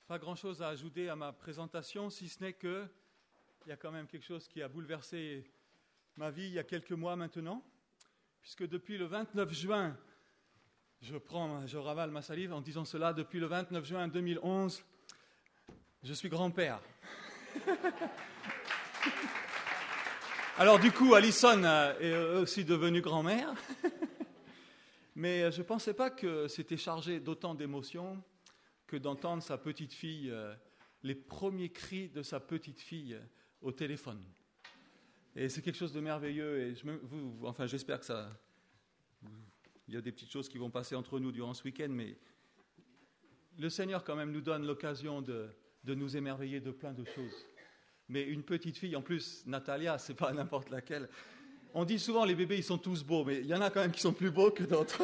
Pas grand-chose à ajouter à ma présentation, si ce n'est qu'il y a quand même quelque chose qui a bouleversé ma vie il y a quelques mois maintenant, puisque depuis le 29 juin, je ravale ma salive en disant cela, depuis le 29 juin 2011, je suis grand-père. Alors du coup, Alison est aussi devenue grand-mère, mais je ne pensais pas que c'était chargé d'autant d'émotions que d'entendre sa petite fille, les premiers cris de sa petite fille au téléphone. Et c'est quelque chose de merveilleux, et j'espère que ça... Il y a des petites choses qui vont passer entre nous durant ce week-end, mais le Seigneur quand même nous donne l'occasion de nous émerveiller de plein de choses. Mais une petite fille, en plus, Natalia, c'est pas n'importe laquelle. On dit souvent les bébés, ils sont tous beaux, mais il y en a quand même qui sont plus beaux que d'autres.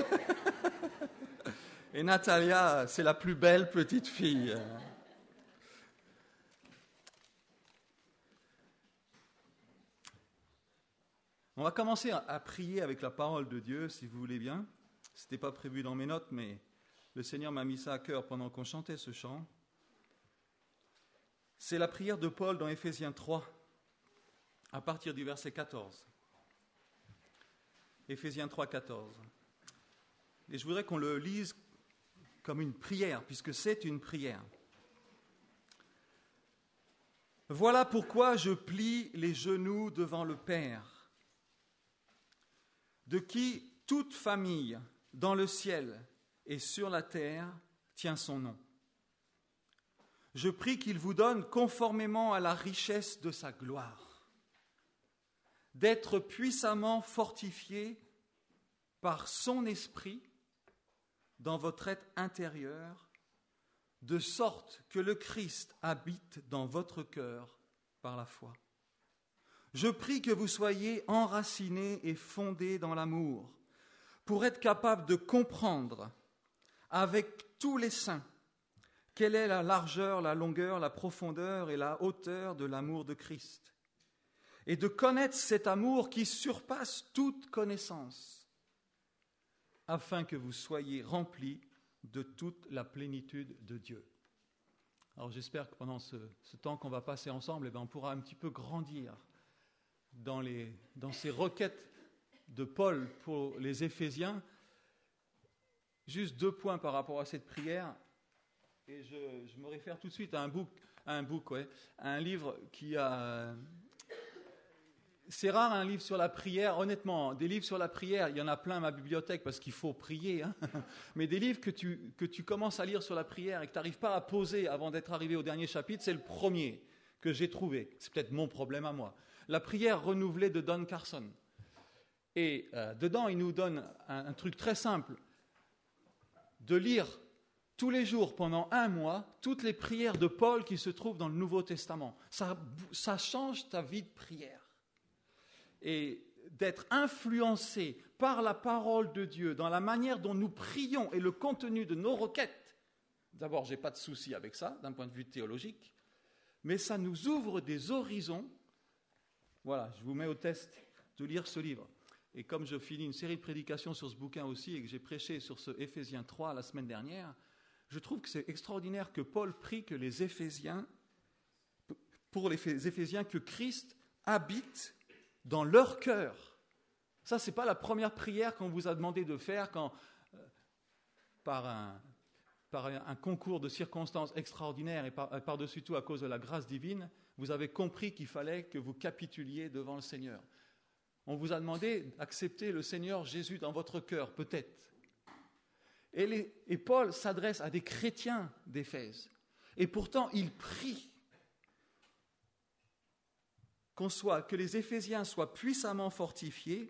Et Natalia, c'est la plus belle petite fille. On va commencer à prier avec la parole de Dieu, si vous voulez bien. Ce n'était pas prévu dans mes notes, mais le Seigneur m'a mis ça à cœur pendant qu'on chantait ce chant. C'est la prière de Paul dans Éphésiens 3, à partir du verset 14. Éphésiens 3, 14. Et je voudrais qu'on le lise comme une prière, puisque c'est une prière. Voilà pourquoi je plie les genoux devant le Père, de qui toute famille dans le ciel et sur la terre tient son nom. Je prie qu'il vous donne, conformément à la richesse de sa gloire, d'être puissamment fortifié par son esprit dans votre être intérieur, de sorte que le Christ habite dans votre cœur par la foi. Je prie que vous soyez enracinés et fondés dans l'amour, pour être capables de comprendre avec tous les saints quelle est la largeur, la longueur, la profondeur et la hauteur de l'amour de Christ, et de connaître cet amour qui surpasse toute connaissance, afin que vous soyez remplis de toute la plénitude de Dieu. Alors j'espère que pendant ce temps qu'on va passer ensemble, on pourra un petit peu grandir dans ces requêtes de Paul pour les Éphésiens. Juste 2 points par rapport à cette prière, et je me réfère tout de suite à un livre qui a... C'est rare un livre sur la prière, honnêtement, des livres sur la prière, il y en a plein à ma bibliothèque parce qu'il faut prier, mais des livres que tu commences à lire sur la prière et que tu n'arrives pas à poser avant d'être arrivé au dernier chapitre, c'est le premier que j'ai trouvé. C'est peut-être mon problème à moi. La prière renouvelée de Don Carson. Et dedans, il nous donne un truc très simple, de lire tous les jours pendant 1 mois toutes les prières de Paul qui se trouvent dans le Nouveau Testament. Ça change ta vie de prière. Et d'être influencé par la parole de Dieu dans la manière dont nous prions et le contenu de nos requêtes. D'abord, je n'ai pas de souci avec ça, d'un point de vue théologique, mais ça nous ouvre des horizons. Voilà, je vous mets au test de lire ce livre. Et comme je finis une série de prédications sur ce bouquin aussi, et que j'ai prêché sur ce Éphésiens 3 la semaine dernière, je trouve que c'est extraordinaire que Paul prie que pour les Éphésiens, que Christ habite dans leur cœur. Ça, ce n'est pas la première prière qu'on vous a demandé de faire quand, par un concours de circonstances extraordinaires et par-dessus tout à cause de la grâce divine, vous avez compris qu'il fallait que vous capituliez devant le Seigneur. On vous a demandé d'accepter le Seigneur Jésus dans votre cœur, peut-être. Et Paul s'adresse à des chrétiens d'Éphèse. Et pourtant, il prie que les Éphésiens soient puissamment fortifiés,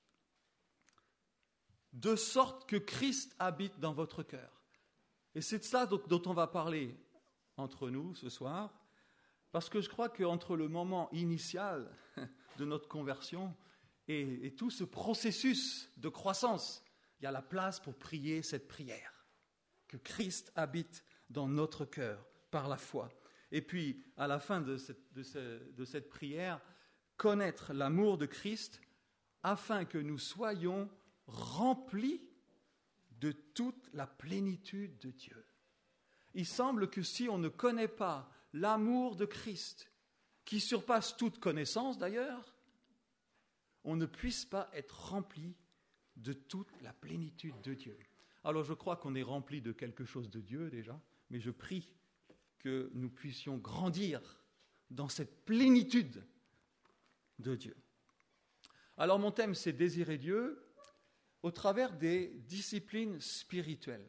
de sorte que Christ habite dans votre cœur. Et c'est de ça dont on va parler entre nous ce soir, parce que je crois qu'entre le moment initial de notre conversion et tout ce processus de croissance, il y a la place pour prier cette prière, que Christ habite dans notre cœur par la foi. Et puis, à la fin de cette prière, connaître l'amour de Christ afin que nous soyons remplis de toute la plénitude de Dieu. il semble que si on ne connaît pas l'amour de Christ, qui surpasse toute connaissance d'ailleurs, on ne puisse pas être rempli de toute la plénitude de Dieu. Alors je crois qu'on est rempli de quelque chose de Dieu déjà, mais je prie que nous puissions grandir dans cette plénitude de Dieu. Alors mon thème, c'est désirer Dieu au travers des disciplines spirituelles.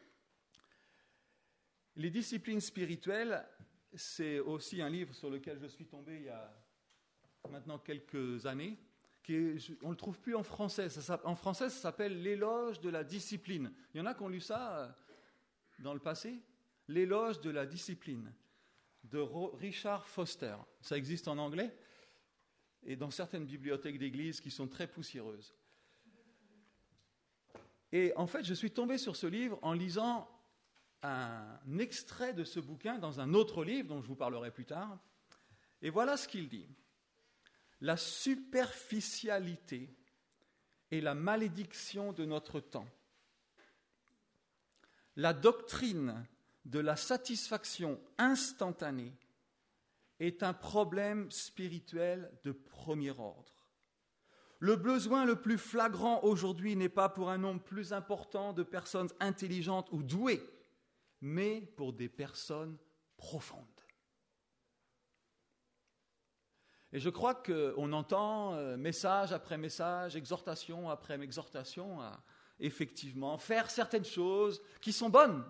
Les disciplines spirituelles, c'est aussi un livre sur lequel je suis tombé il y a maintenant quelques années. On ne le trouve plus en français. En français, ça s'appelle « L'éloge de la discipline ». Il y en a qui ont lu ça dans le passé. « L'éloge de la discipline » de Richard Foster. Ça existe en anglais et dans certaines bibliothèques d'église qui sont très poussiéreuses. Et en fait, je suis tombé sur ce livre en lisant un extrait de ce bouquin dans un autre livre dont je vous parlerai plus tard. Et voilà ce qu'il dit. La superficialité est la malédiction de notre temps. La doctrine de la satisfaction instantanée est un problème spirituel de premier ordre. Le besoin le plus flagrant aujourd'hui n'est pas pour un nombre plus important de personnes intelligentes ou douées, mais pour des personnes profondes. Et je crois qu'on entend message après message, exhortation après exhortation à effectivement faire certaines choses qui sont bonnes.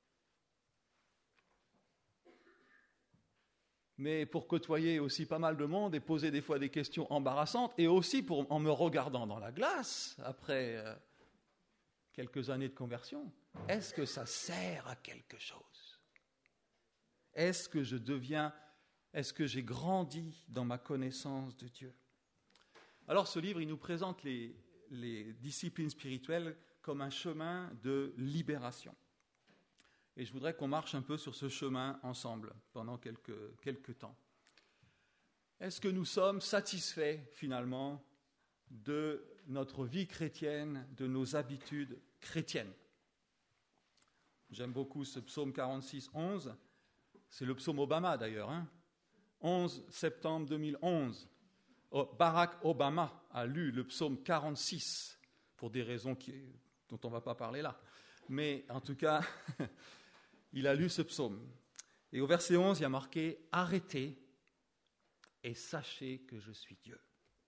Mais pour côtoyer aussi pas mal de monde et poser des fois des questions embarrassantes, et aussi en me regardant dans la glace après quelques années de conversion, est-ce que ça sert à quelque chose ? Est-ce que j'ai grandi dans ma connaissance de Dieu ? Alors ce livre, il nous présente les disciplines spirituelles comme un chemin de libération. Et je voudrais qu'on marche un peu sur ce chemin ensemble pendant quelques temps. Est-ce que nous sommes satisfaits finalement de notre vie chrétienne, de nos habitudes chrétiennes ? J'aime beaucoup ce psaume 46, 11. C'est le psaume Obama d'ailleurs. 11 septembre 2011. Barack Obama a lu le psaume 46 pour des raisons dont on ne va pas parler là. Mais en tout cas, il a lu ce psaume. Et au verset 11, il y a marqué « Arrêtez et sachez que je suis Dieu ».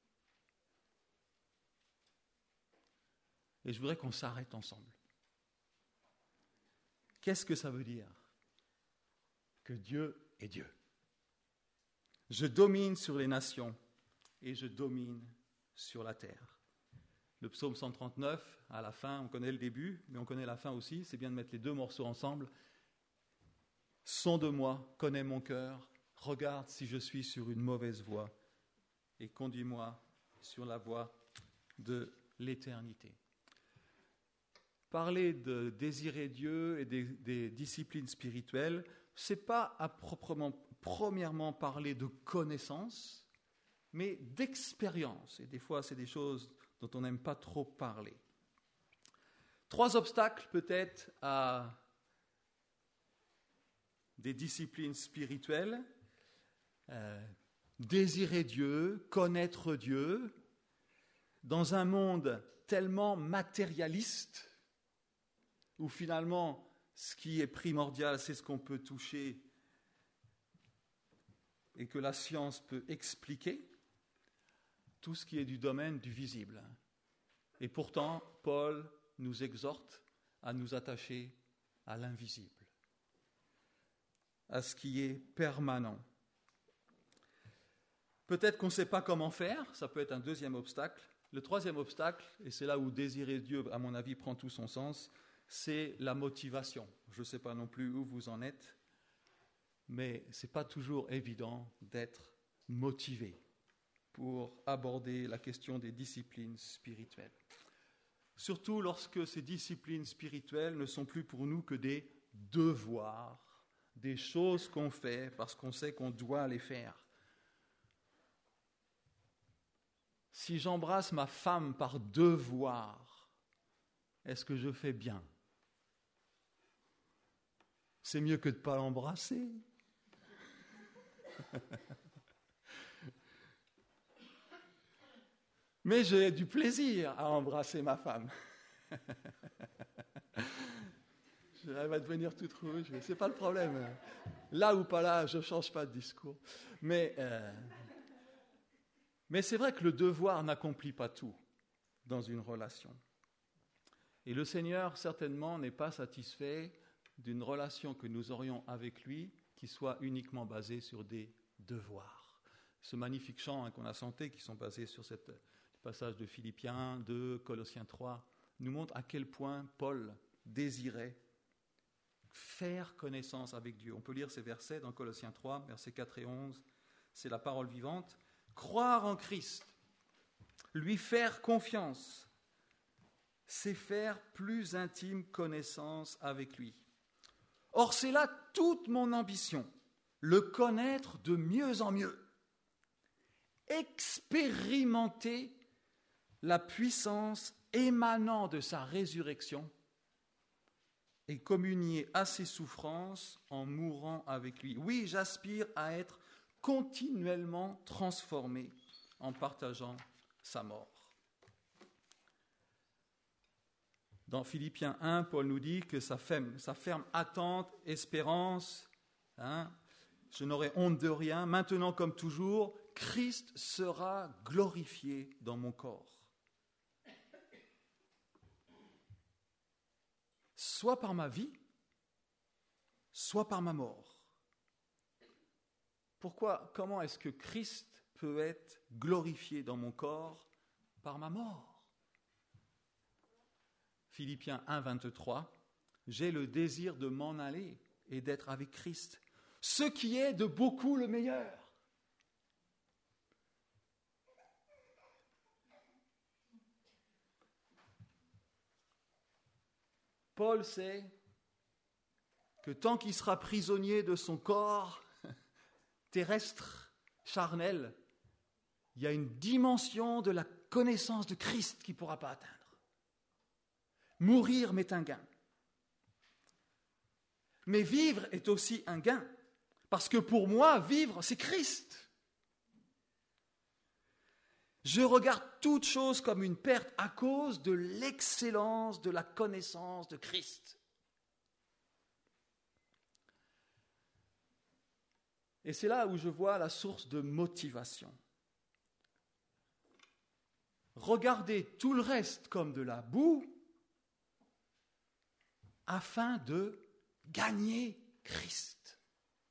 Et je voudrais qu'on s'arrête ensemble. Qu'est-ce que ça veut dire ? Que Dieu est Dieu. Je domine sur les nations et je domine sur la terre. Le psaume 139, à la fin, on connaît le début, mais on connaît la fin aussi. C'est bien de mettre les deux morceaux ensemble. Sonde-moi, connais mon cœur, regarde si je suis sur une mauvaise voie et conduis-moi sur la voie de l'éternité. Parler de désirer Dieu et des disciplines spirituelles, ce n'est pas à premièrement parler de connaissance, mais d'expérience. Et des fois, c'est des choses dont on n'aime pas trop parler. 3 obstacles peut-être à des disciplines spirituelles. Désirer Dieu, connaître Dieu, dans un monde tellement matérialiste, où finalement, ce qui est primordial, c'est ce qu'on peut toucher et que la science peut expliquer, tout ce qui est du domaine du visible. Et pourtant, Paul nous exhorte à nous attacher à l'invisible, à ce qui est permanent. Peut-être qu'on ne sait pas comment faire, ça peut être un deuxième obstacle. Le troisième obstacle, et c'est là où désirer Dieu, à mon avis, prend tout son sens, c'est la motivation. Je ne sais pas non plus où vous en êtes, mais ce n'est pas toujours évident d'être motivé pour aborder la question des disciplines spirituelles. Surtout lorsque ces disciplines spirituelles ne sont plus pour nous que des devoirs, des choses qu'on fait parce qu'on sait qu'on doit les faire. Si j'embrasse ma femme par devoir, est-ce que je fais bien ? c'est mieux que de ne pas l'embrasser. Mais j'ai du plaisir à embrasser ma femme. Elle va devenir toute rouge, mais ce n'est pas le problème. Là ou pas là, je ne change pas de discours. Mais c'est vrai que le devoir n'accomplit pas tout dans une relation. Et le Seigneur, certainement, n'est pas satisfait d'une relation que nous aurions avec lui qui soit uniquement basée sur des devoirs. Ce magnifique chant qu'on a chanté, qui sont basés sur ce passage de Philippiens 2, Colossiens 3, nous montre à quel point Paul désirait faire connaissance avec Dieu. On peut lire ces versets dans Colossiens 3, versets 4 et 11. C'est la parole vivante. Croire en Christ, lui faire confiance, c'est faire plus intime connaissance avec lui. Or, c'est là toute mon ambition, le connaître de mieux en mieux, expérimenter la puissance émanant de sa résurrection et communier à ses souffrances en mourant avec lui. Oui, j'aspire à être continuellement transformé en partageant sa mort. Dans Philippiens 1, Paul nous dit que sa ferme attente, espérance, je n'aurai honte de rien, maintenant comme toujours, Christ sera glorifié dans mon corps. Soit par ma vie, soit par ma mort. Comment est-ce que Christ peut être glorifié dans mon corps par ma mort ? Philippiens 1, 23, j'ai le désir de m'en aller et d'être avec Christ, ce qui est de beaucoup le meilleur. Paul sait que tant qu'il sera prisonnier de son corps terrestre, charnel, il y a une dimension de la connaissance de Christ qu'il ne pourra pas atteindre. Mourir m'est un gain. Mais vivre est aussi un gain, parce que pour moi, vivre, c'est Christ. Je regarde toute chose comme une perte à cause de l'excellence de la connaissance de Christ. Et c'est là où je vois la source de motivation. Regarder tout le reste comme de la boue afin de gagner Christ.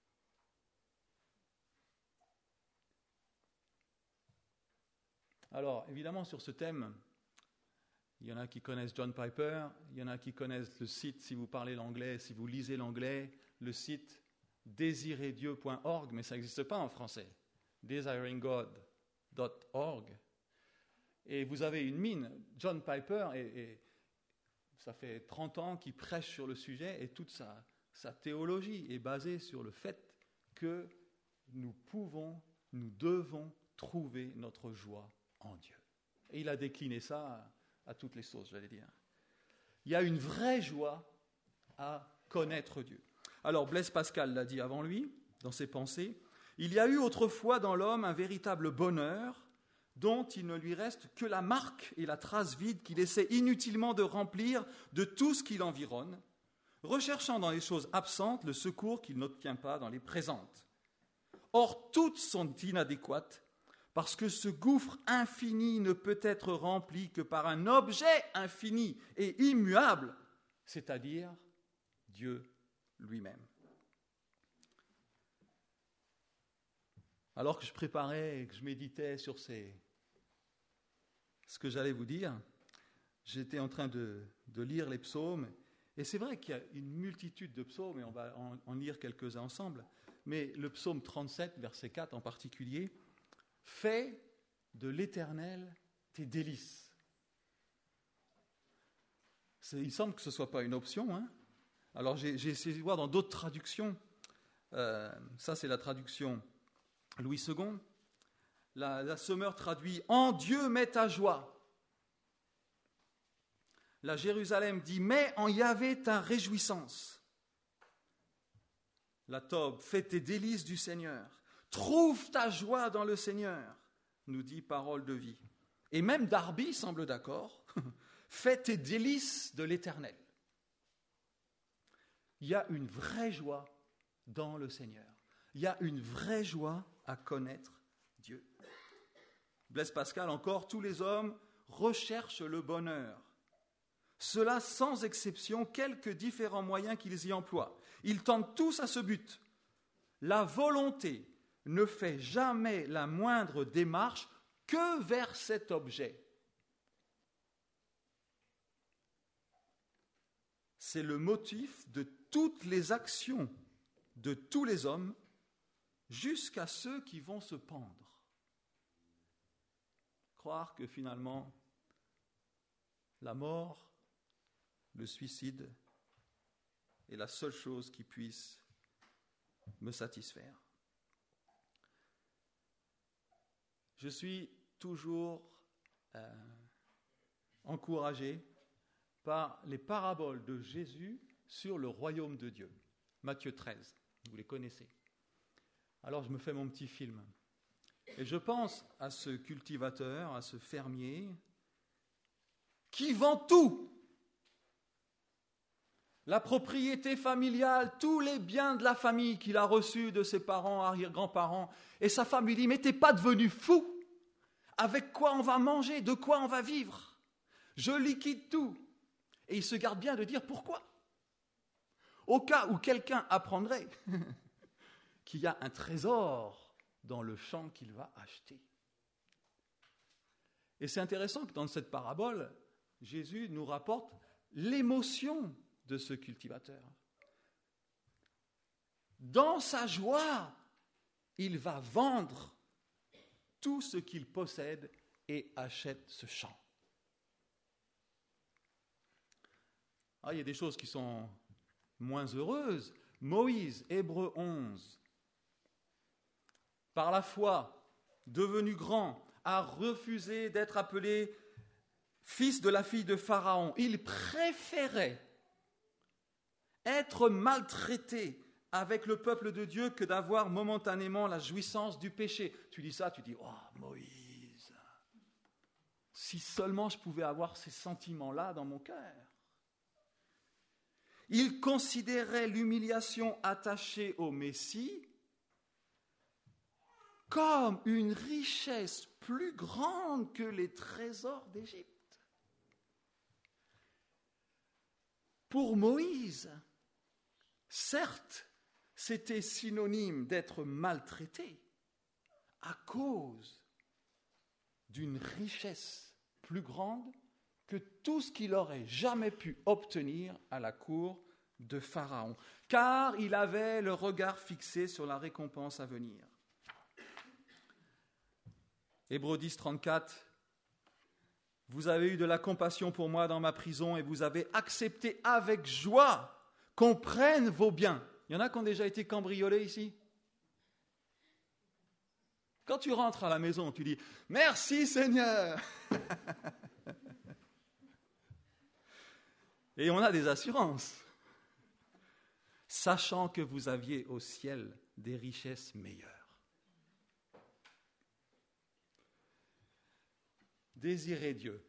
Alors, évidemment, sur ce thème, il y en a qui connaissent John Piper, il y en a qui connaissent le site, si vous parlez l'anglais, si vous lisez l'anglais, le site désirerdieu.org, mais ça n'existe pas en français, desiringgod.org. Et vous avez une mine, John Piper, et ça fait 30 ans qu'il prêche sur le sujet, et toute sa théologie est basée sur le fait que nous devons trouver notre joie en Dieu. Et il a décliné ça à toutes les sauces, j'allais dire. Il y a une vraie joie à connaître Dieu. Alors Blaise Pascal l'a dit avant lui, dans ses pensées, il y a eu autrefois dans l'homme un véritable bonheur dont il ne lui reste que la marque et la trace vide qu'il essaie inutilement de remplir de tout ce qui l'environne, recherchant dans les choses absentes le secours qu'il n'obtient pas dans les présentes. Or, toutes sont inadéquates, parce que ce gouffre infini ne peut être rempli que par un objet infini et immuable, c'est-à-dire Dieu lui-même. Alors que je préparais et que je méditais sur ce que j'allais vous dire, j'étais en train de lire les psaumes, et c'est vrai qu'il y a une multitude de psaumes, et on va en lire quelques-uns ensemble, mais le psaume 37, verset 4 en particulier, fais de l'Éternel tes délices. Il semble que ce ne soit pas une option, hein. Alors j'ai essayé de voir dans d'autres traductions, ça c'est la traduction Louis II, la Sommer traduit « En Dieu mets ta joie ». La Jérusalem dit « Mets en Yahvé ta réjouissance ». la Tob, fais tes délices du Seigneur. Trouve ta joie dans le Seigneur, nous dit Parole de vie. Et même Darby semble d'accord. Fais tes délices de l'Éternel. Il y a une vraie joie dans le Seigneur. Il y a une vraie joie à connaître Dieu. Blaise Pascal encore, tous les hommes recherchent le bonheur. Cela sans exception, quelques différents moyens qu'ils y emploient. Ils tendent tous à ce but. La volonté ne fait jamais la moindre démarche que vers cet objet. C'est le motif de toutes les actions de tous les hommes, jusqu'à ceux qui vont se pendre. Croire que finalement, la mort, le suicide, est la seule chose qui puisse me satisfaire. Je suis toujours encouragé par les paraboles de Jésus sur le royaume de Dieu. Matthieu 13, vous les connaissez. Alors je me fais mon petit film. Et je pense à ce cultivateur, à ce fermier, qui vend tout. La propriété familiale, tous les biens de la famille qu'il a reçus de ses parents, arrière-grands-parents. Et sa femme lui dit, mais t'es pas devenu fou? Avec quoi on va manger? De quoi on va vivre? Je liquide tout. Et il se garde bien de dire pourquoi. Au cas où quelqu'un apprendrait qu'il y a un trésor dans le champ qu'il va acheter. Et c'est intéressant que dans cette parabole, Jésus nous rapporte l'émotion de ce cultivateur. Dans sa joie, il va vendre tout ce qu'il possède et achète ce champ. Ah, il y a des choses qui sont moins heureuses. Moïse, Hébreux 11, par la foi, devenu grand, a refusé d'être appelé fils de la fille de Pharaon. Il préférait être maltraité avec le peuple de Dieu que d'avoir momentanément la jouissance du péché. Tu dis ça, tu dis, oh Moïse, si seulement je pouvais avoir ces sentiments-là dans mon cœur. Il considérait l'humiliation attachée au Messie comme une richesse plus grande que les trésors d'Égypte. Pour Moïse, certes, c'était synonyme d'être maltraité à cause d'une richesse plus grande que tout ce qu'il aurait jamais pu obtenir à la cour de Pharaon, car il avait le regard fixé sur la récompense à venir. Hébreux 10, 34, « Vous avez eu de la compassion pour moi dans ma prison et vous avez accepté avec joie qu'on prenne vos biens. » Il y en a qui ont déjà été cambriolés ici? Quand tu rentres à la maison, tu dis « Merci Seigneur !» Et on a des assurances, sachant que vous aviez au ciel des richesses meilleures. Désirer Dieu,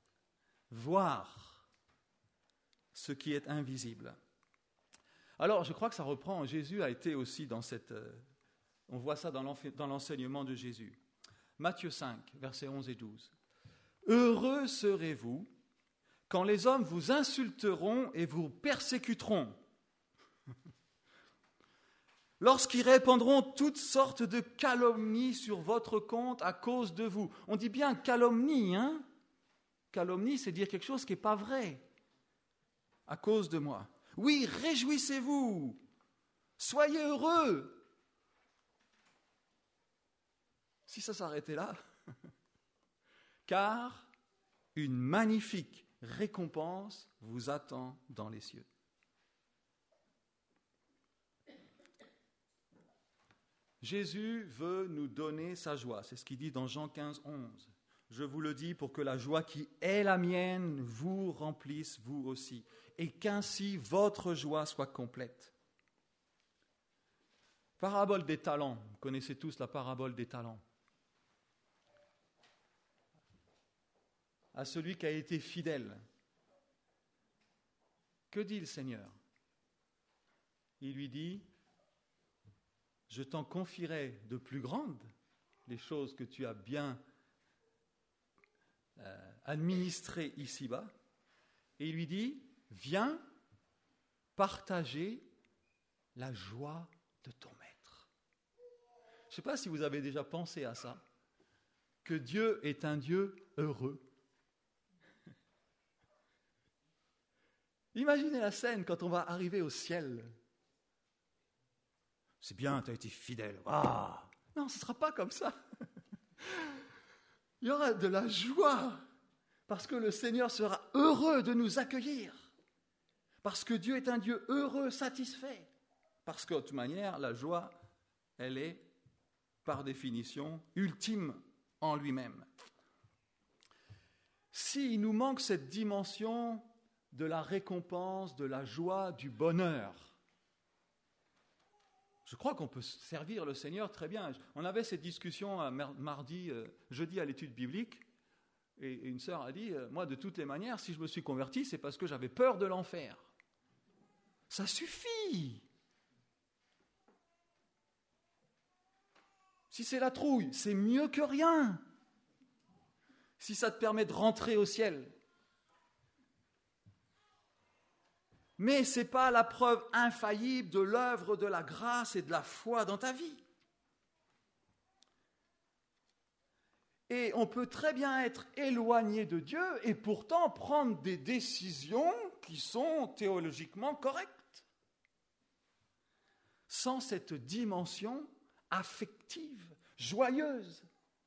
voir ce qui est invisible. Alors, je crois que ça reprend, Jésus a été aussi dans cette... on voit ça dans l'enseignement de Jésus. Matthieu 5, versets 11 et 12. « Heureux serez-vous quand les hommes vous insulteront et vous persécuteront, lorsqu'ils répandront toutes sortes de calomnies sur votre compte à cause de vous. » On dit bien calomnie, hein? Calomnie, c'est dire quelque chose qui n'est pas vrai, à cause de moi. Oui, réjouissez-vous, soyez heureux. Si ça s'arrêtait là, car une magnifique récompense vous attend dans les cieux. Jésus veut nous donner sa joie. C'est ce qu'il dit dans Jean 15, 11. Je vous le dis pour que la joie qui est la mienne vous remplisse vous aussi, et qu'ainsi votre joie soit complète. Parabole des talents. Vous connaissez tous la parabole des talents. À celui qui a été fidèle. Que dit le Seigneur? Il lui dit, je t'en confierai de plus grandes, les choses que tu as bien administrées ici-bas. Et il lui dit, viens partager la joie de ton maître. Je ne sais pas si vous avez déjà pensé à ça, que Dieu est un Dieu heureux. Imaginez la scène quand on va arriver au ciel. C'est bien, tu as été fidèle. Ah, non, ce ne sera pas comme ça. Il y aura de la joie, parce que le Seigneur sera heureux de nous accueillir. Parce que Dieu est un Dieu heureux, satisfait. Parce que, de toute manière, la joie, elle est, par définition, ultime en lui-même. S'il nous manque cette dimension de la récompense, de la joie, du bonheur, je crois qu'on peut servir le Seigneur très bien. On avait cette discussion jeudi à l'étude biblique, et une sœur a dit, moi de toutes les manières, si je me suis converti, c'est parce que j'avais peur de l'enfer. Ça suffit. Si c'est la trouille, c'est mieux que rien. Si ça te permet de rentrer au ciel. Mais ce n'est pas la preuve infaillible de l'œuvre de la grâce et de la foi dans ta vie. Et on peut très bien être éloigné de Dieu et pourtant prendre des décisions qui sont théologiquement correctes. Sans cette dimension affective, joyeuse.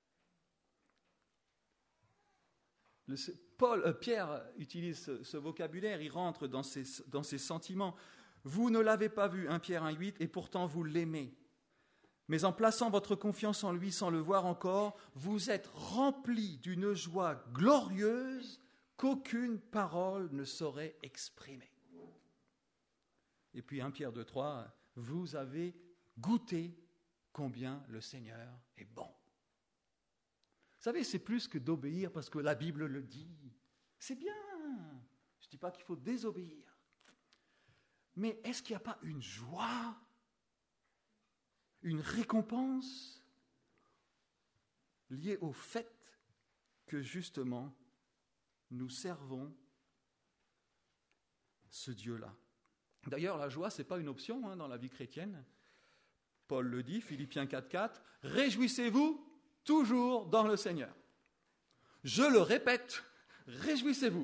Pierre utilise ce vocabulaire, il rentre dans ses sentiments. Vous ne l'avez pas vu, 1 Pierre 1,8, et pourtant vous l'aimez. Mais en plaçant votre confiance en lui sans le voir encore, vous êtes remplis d'une joie glorieuse qu'aucune parole ne saurait exprimer. Et puis 1 Pierre 2,3, vous avez goûté combien le Seigneur est bon. Vous savez, c'est plus que d'obéir parce que la Bible le dit. C'est bien. Je ne dis pas qu'il faut désobéir. Mais est-ce qu'il n'y a pas une joie, une récompense liée au fait que justement nous servons ce Dieu-là? D'ailleurs, la joie, ce n'est pas une option dans la vie chrétienne. Paul le dit, Philippiens 4,4, « Réjouissez-vous toujours dans le Seigneur. » Je le répète, réjouissez-vous.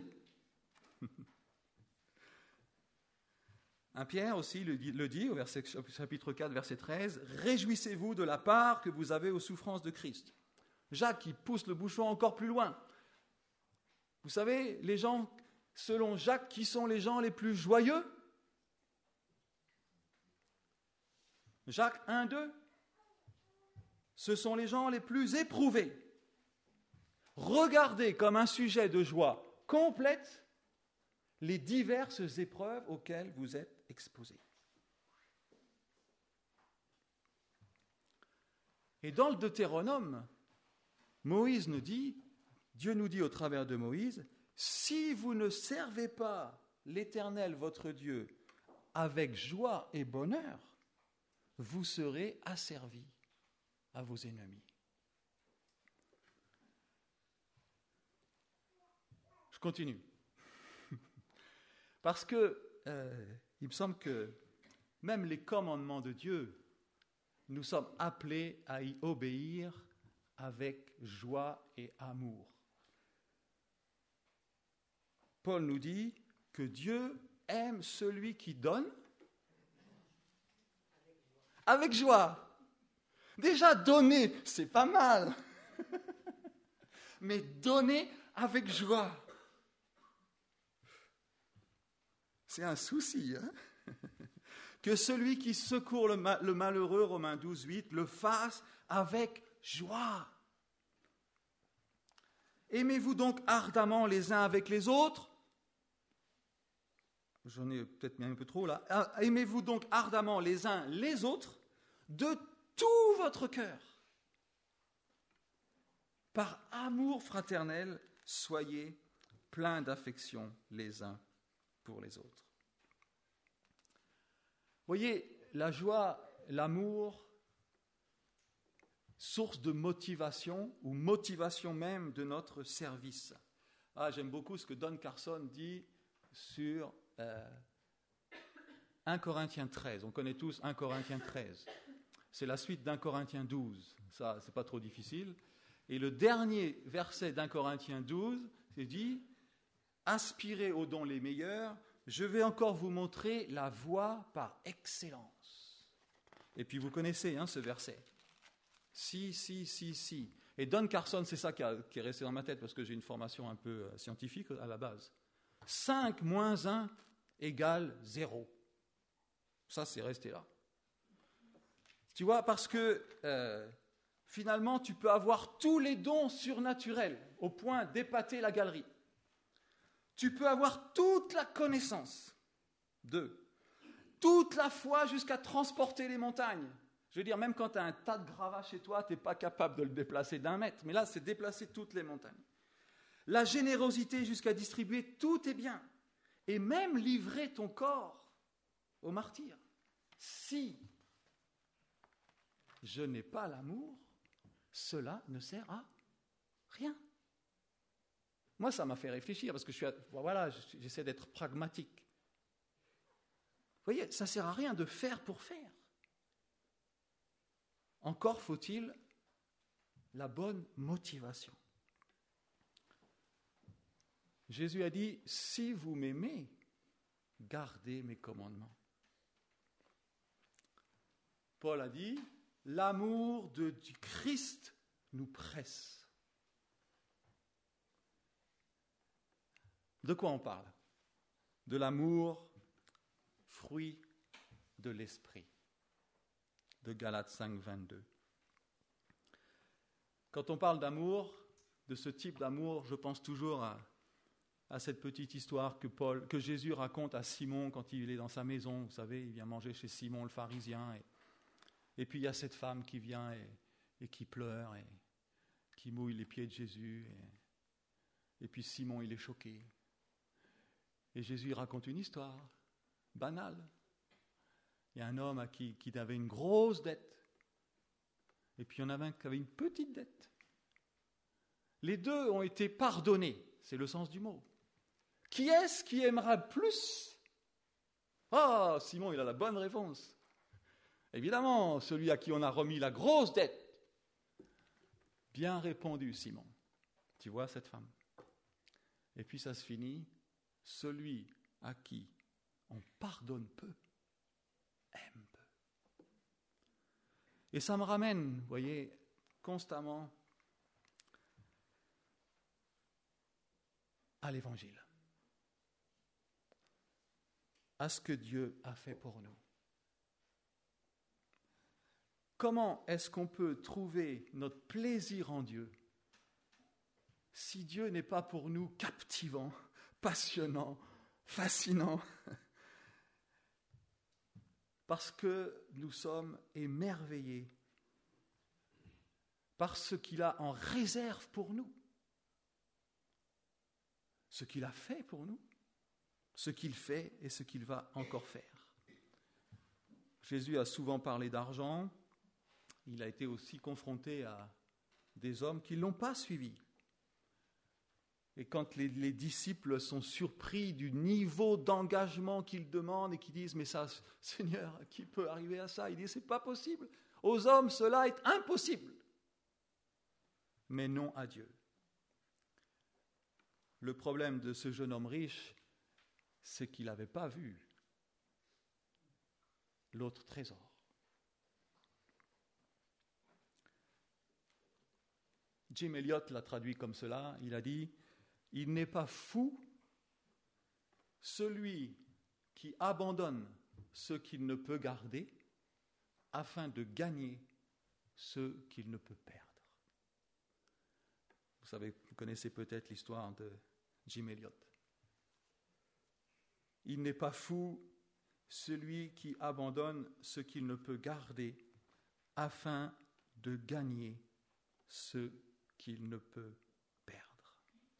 1 Pierre aussi le dit au chapitre 4, verset 13, « Réjouissez-vous de la part que vous avez aux souffrances de Christ. » Jacques, qui pousse le bouchon encore plus loin. Vous savez, les gens, selon Jacques, qui sont les gens les plus joyeux? Jacques 1, 2. Ce sont les gens les plus éprouvés. Regardez comme un sujet de joie complète les diverses épreuves auxquelles vous êtes exposés. Et dans le Deutéronome, Dieu nous dit au travers de Moïse, si vous ne servez pas l'Éternel votre Dieu avec joie et bonheur, vous serez asservis à vos ennemis. Je continue. Parce que il me semble que même les commandements de Dieu, nous sommes appelés à y obéir avec joie et amour. Paul nous dit que Dieu aime celui qui donne avec joie. Déjà, donner, c'est pas mal. Mais donner avec joie. C'est un souci, hein? Que celui qui secourt le malheureux, Romains 12, 8, le fasse avec joie. Aimez-vous donc ardemment les uns avec les autres. J'en ai peut-être mis un peu trop là. Aimez-vous donc ardemment les uns les autres, de tout votre cœur. Par amour fraternel, soyez pleins d'affection les uns pour les autres. Voyez, la joie, l'amour, source de motivation ou motivation même de notre service. J'aime beaucoup ce que Don Carson dit sur 1 Corinthiens 13. On connaît tous 1 Corinthiens 13. C'est la suite d'1 Corinthiens 12. Ça, c'est pas trop difficile. Et le dernier verset d'1 Corinthiens 12, c'est dit « Aspirez aux dons les meilleurs, je vais encore vous montrer la voie par excellence. » Et puis vous connaissez ce verset. Si. Et Don Carson, c'est ça qui est resté dans ma tête parce que j'ai une formation un peu scientifique à la base. 5 moins 1 égale 0. Ça, c'est resté là. Tu vois, parce que finalement, tu peux avoir tous les dons surnaturels au point d'épater la galerie. Tu peux avoir toute la connaissance. 2. Toute la foi jusqu'à transporter les montagnes. Je veux dire, même quand tu as un tas de gravats chez toi, tu n'es pas capable de le déplacer d'1 mètre. Mais là, c'est déplacer toutes les montagnes. La générosité jusqu'à distribuer tous tes biens. Et même livrer ton corps au martyr. Si je n'ai pas l'amour, cela ne sert à rien. Moi, ça m'a fait réfléchir parce que j'essaie d'être pragmatique. Vous voyez, ça ne sert à rien de faire pour faire. Encore faut-il la bonne motivation. Jésus a dit, si vous m'aimez, gardez mes commandements. Paul a dit, l'amour du Christ nous presse. De quoi on parle ? De l'amour, fruit de l'esprit. De Galates 5, 22. Quand on parle d'amour, de ce type d'amour, je pense toujours à cette petite histoire que Jésus raconte à Simon quand il est dans sa maison. Vous savez, il vient manger chez Simon le pharisien. Et puis il y a cette femme qui vient et qui pleure et qui mouille les pieds de Jésus. Et puis Simon, il est choqué. Et Jésus raconte une histoire banale. Il y a un homme qui avait une grosse dette. Et puis il y en avait un qui avait une petite dette. Les deux ont été pardonnés. C'est le sens du mot. Qui est-ce qui aimera plus ? Simon, il a la bonne réponse. Évidemment, celui à qui on a remis la grosse dette. Bien répondu, Simon. Tu vois cette femme ? Et puis ça se finit. Celui à qui on pardonne peu, aime peu. Et ça me ramène, vous voyez, constamment à l'Évangile, à ce que Dieu a fait pour nous. Comment est-ce qu'on peut trouver notre plaisir en Dieu si Dieu n'est pas pour nous captivant, passionnant, fascinant ? Parce que nous sommes émerveillés par ce qu'il a en réserve pour nous, ce qu'il a fait pour nous, ce qu'il fait et ce qu'il va encore faire. Jésus a souvent parlé d'argent. Il a été aussi confronté à des hommes qui ne l'ont pas suivi. Et quand les disciples sont surpris du niveau d'engagement qu'ils demandent et qu'ils disent « Mais ça, Seigneur, qui peut arriver à ça ?» Il dit « C'est pas possible. Aux hommes, cela est impossible. Mais non à Dieu. » Le problème de ce jeune homme riche, c'est qu'il n'avait pas vu l'autre trésor. Jim Elliot l'a traduit comme cela. Il a dit « Il n'est pas fou celui qui abandonne ce qu'il ne peut garder afin de gagner ce qu'il ne peut perdre. » Vous savez, vous connaissez peut-être l'histoire de Jim Elliot. Il n'est pas fou celui qui abandonne ce qu'il ne peut garder afin de gagner ce qu'il ne peut perdre.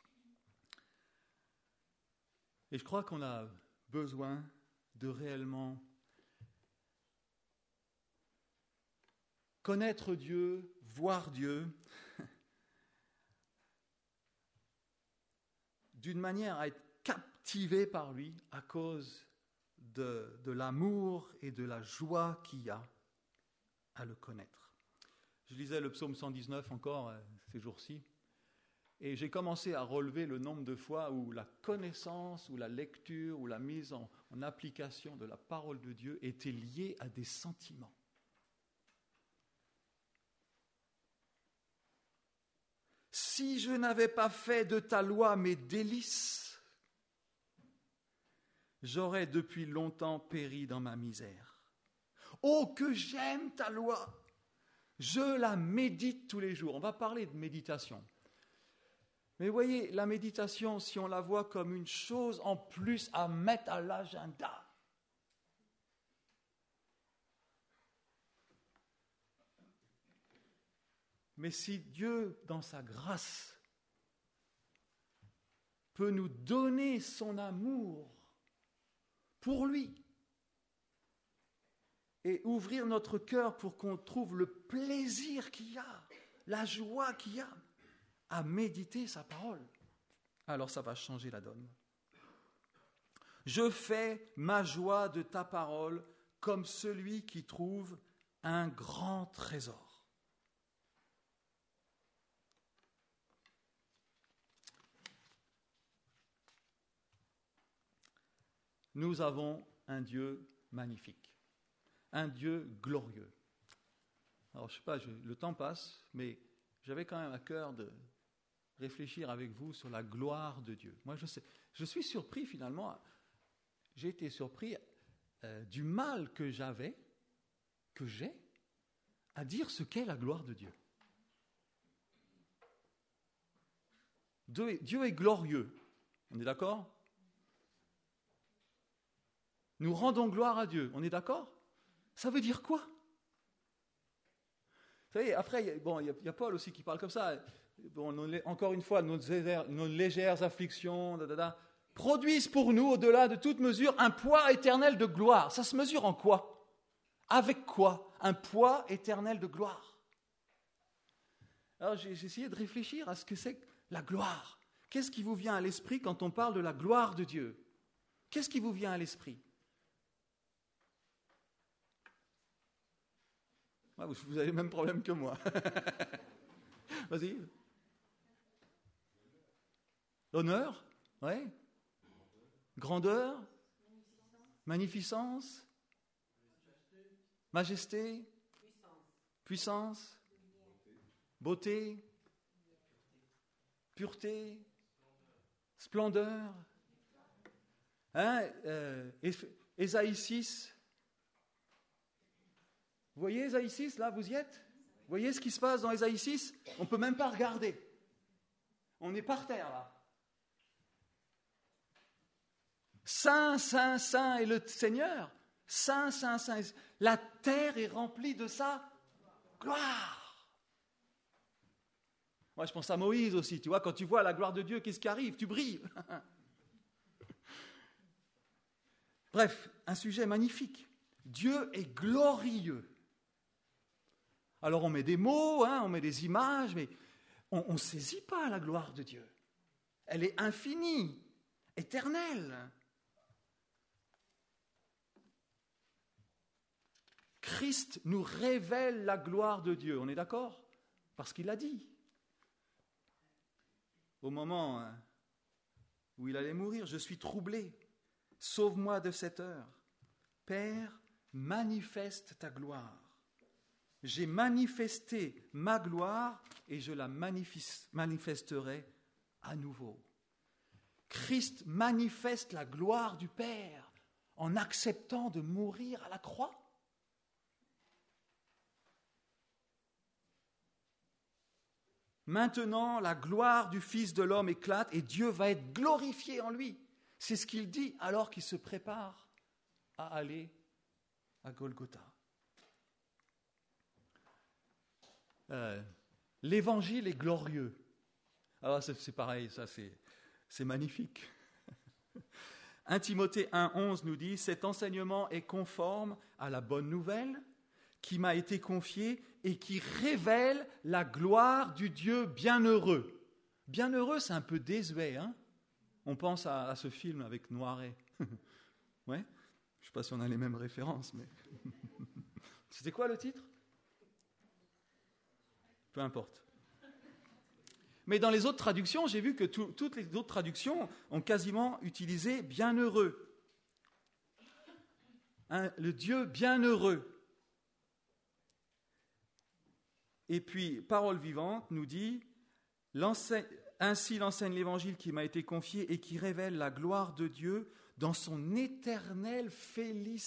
Et je crois qu'on a besoin de réellement connaître Dieu, voir Dieu, d'une manière à être captivé par lui à cause de l'amour et de la joie qu'il y a à le connaître. Je lisais le psaume 119 encore ces jours-ci, et j'ai commencé à relever le nombre de fois où la connaissance, ou la lecture, ou la mise en application de la parole de Dieu était liée à des sentiments. Si je n'avais pas fait de ta loi mes délices, j'aurais depuis longtemps péri dans ma misère. Oh, que j'aime ta loi! Je la médite tous les jours. On va parler de méditation. Mais voyez, la méditation, si on la voit comme une chose en plus à mettre à l'agenda, mais si Dieu, dans sa grâce, peut nous donner son amour pour lui et ouvrir notre cœur pour qu'on trouve le plaisir qu'il y a, la joie qu'il y a à méditer sa parole, alors ça va changer la donne. Je fais ma joie de ta parole comme celui qui trouve un grand trésor. Nous avons un Dieu magnifique, un Dieu glorieux. Alors, je ne sais pas, le temps passe, mais j'avais quand même à cœur de réfléchir avec vous sur la gloire de Dieu. Moi, je suis surpris finalement, j'ai été surpris du mal que j'ai à dire ce qu'est la gloire de Dieu. Dieu est glorieux, on est d'accord ? Nous rendons gloire à Dieu, on est d'accord ? Ça veut dire quoi ? Vous savez, après, bon, il y a Paul aussi qui parle comme ça. Bon, encore une fois, nos légères afflictions produisent pour nous, au-delà de toute mesure, un poids éternel de gloire. Ça se mesure en quoi ? Avec quoi ? Un poids éternel de gloire. Alors j'ai essayé de réfléchir à ce que c'est que la gloire. Qu'est-ce qui vous vient à l'esprit quand on parle de la gloire de Dieu ? Qu'est-ce qui vous vient à l'esprit ? Vous avez le même problème que moi. Vas-y. Honneur, ouais. Grandeur, magnificence, majesté, puissance, beauté, pureté, splendeur. Ésaïe 6. Vous voyez Ésaïe 6, là, vous y êtes ? Vous voyez ce qui se passe dans Ésaïe 6 ? On ne peut même pas regarder. On est par terre, là. Saint, Saint, Saint est le Seigneur. Saint, Saint, Saint. La terre est remplie de sa gloire. Moi, je pense à Moïse aussi. Tu vois, quand tu vois la gloire de Dieu, qu'est-ce qui arrive ? Tu brilles. Bref, un sujet magnifique. Dieu est glorieux. Alors on met des mots, on met des images, mais on ne saisit pas la gloire de Dieu. Elle est infinie, éternelle. Christ nous révèle la gloire de Dieu, on est d'accord ? Parce qu'il l'a dit. Au moment où il allait mourir, je suis troublé. Sauve-moi de cette heure. Père, manifeste ta gloire. J'ai manifesté ma gloire et je la manifesterai à nouveau. Christ manifeste la gloire du Père en acceptant de mourir à la croix. Maintenant, la gloire du Fils de l'homme éclate et Dieu va être glorifié en lui. C'est ce qu'il dit alors qu'il se prépare à aller à Golgotha. L'évangile est glorieux. Alors c'est pareil, ça c'est magnifique. 1 Timothée 1,11 nous dit « Cet enseignement est conforme à la bonne nouvelle qui m'a été confiée et qui révèle la gloire du Dieu bienheureux. » Bienheureux, c'est un peu désuet, hein? On pense à ce film avec Noiret. Ouais? Je ne sais pas si on a les mêmes références, mais... C'était quoi le titre? Peu importe. Mais dans les autres traductions, j'ai vu que toutes les autres traductions ont quasiment utilisé « bienheureux ». Le Dieu bienheureux. Et puis, Parole vivante nous dit « Ainsi l'enseigne l'Évangile qui m'a été confié et qui révèle la gloire de Dieu dans son éternelle félicité. »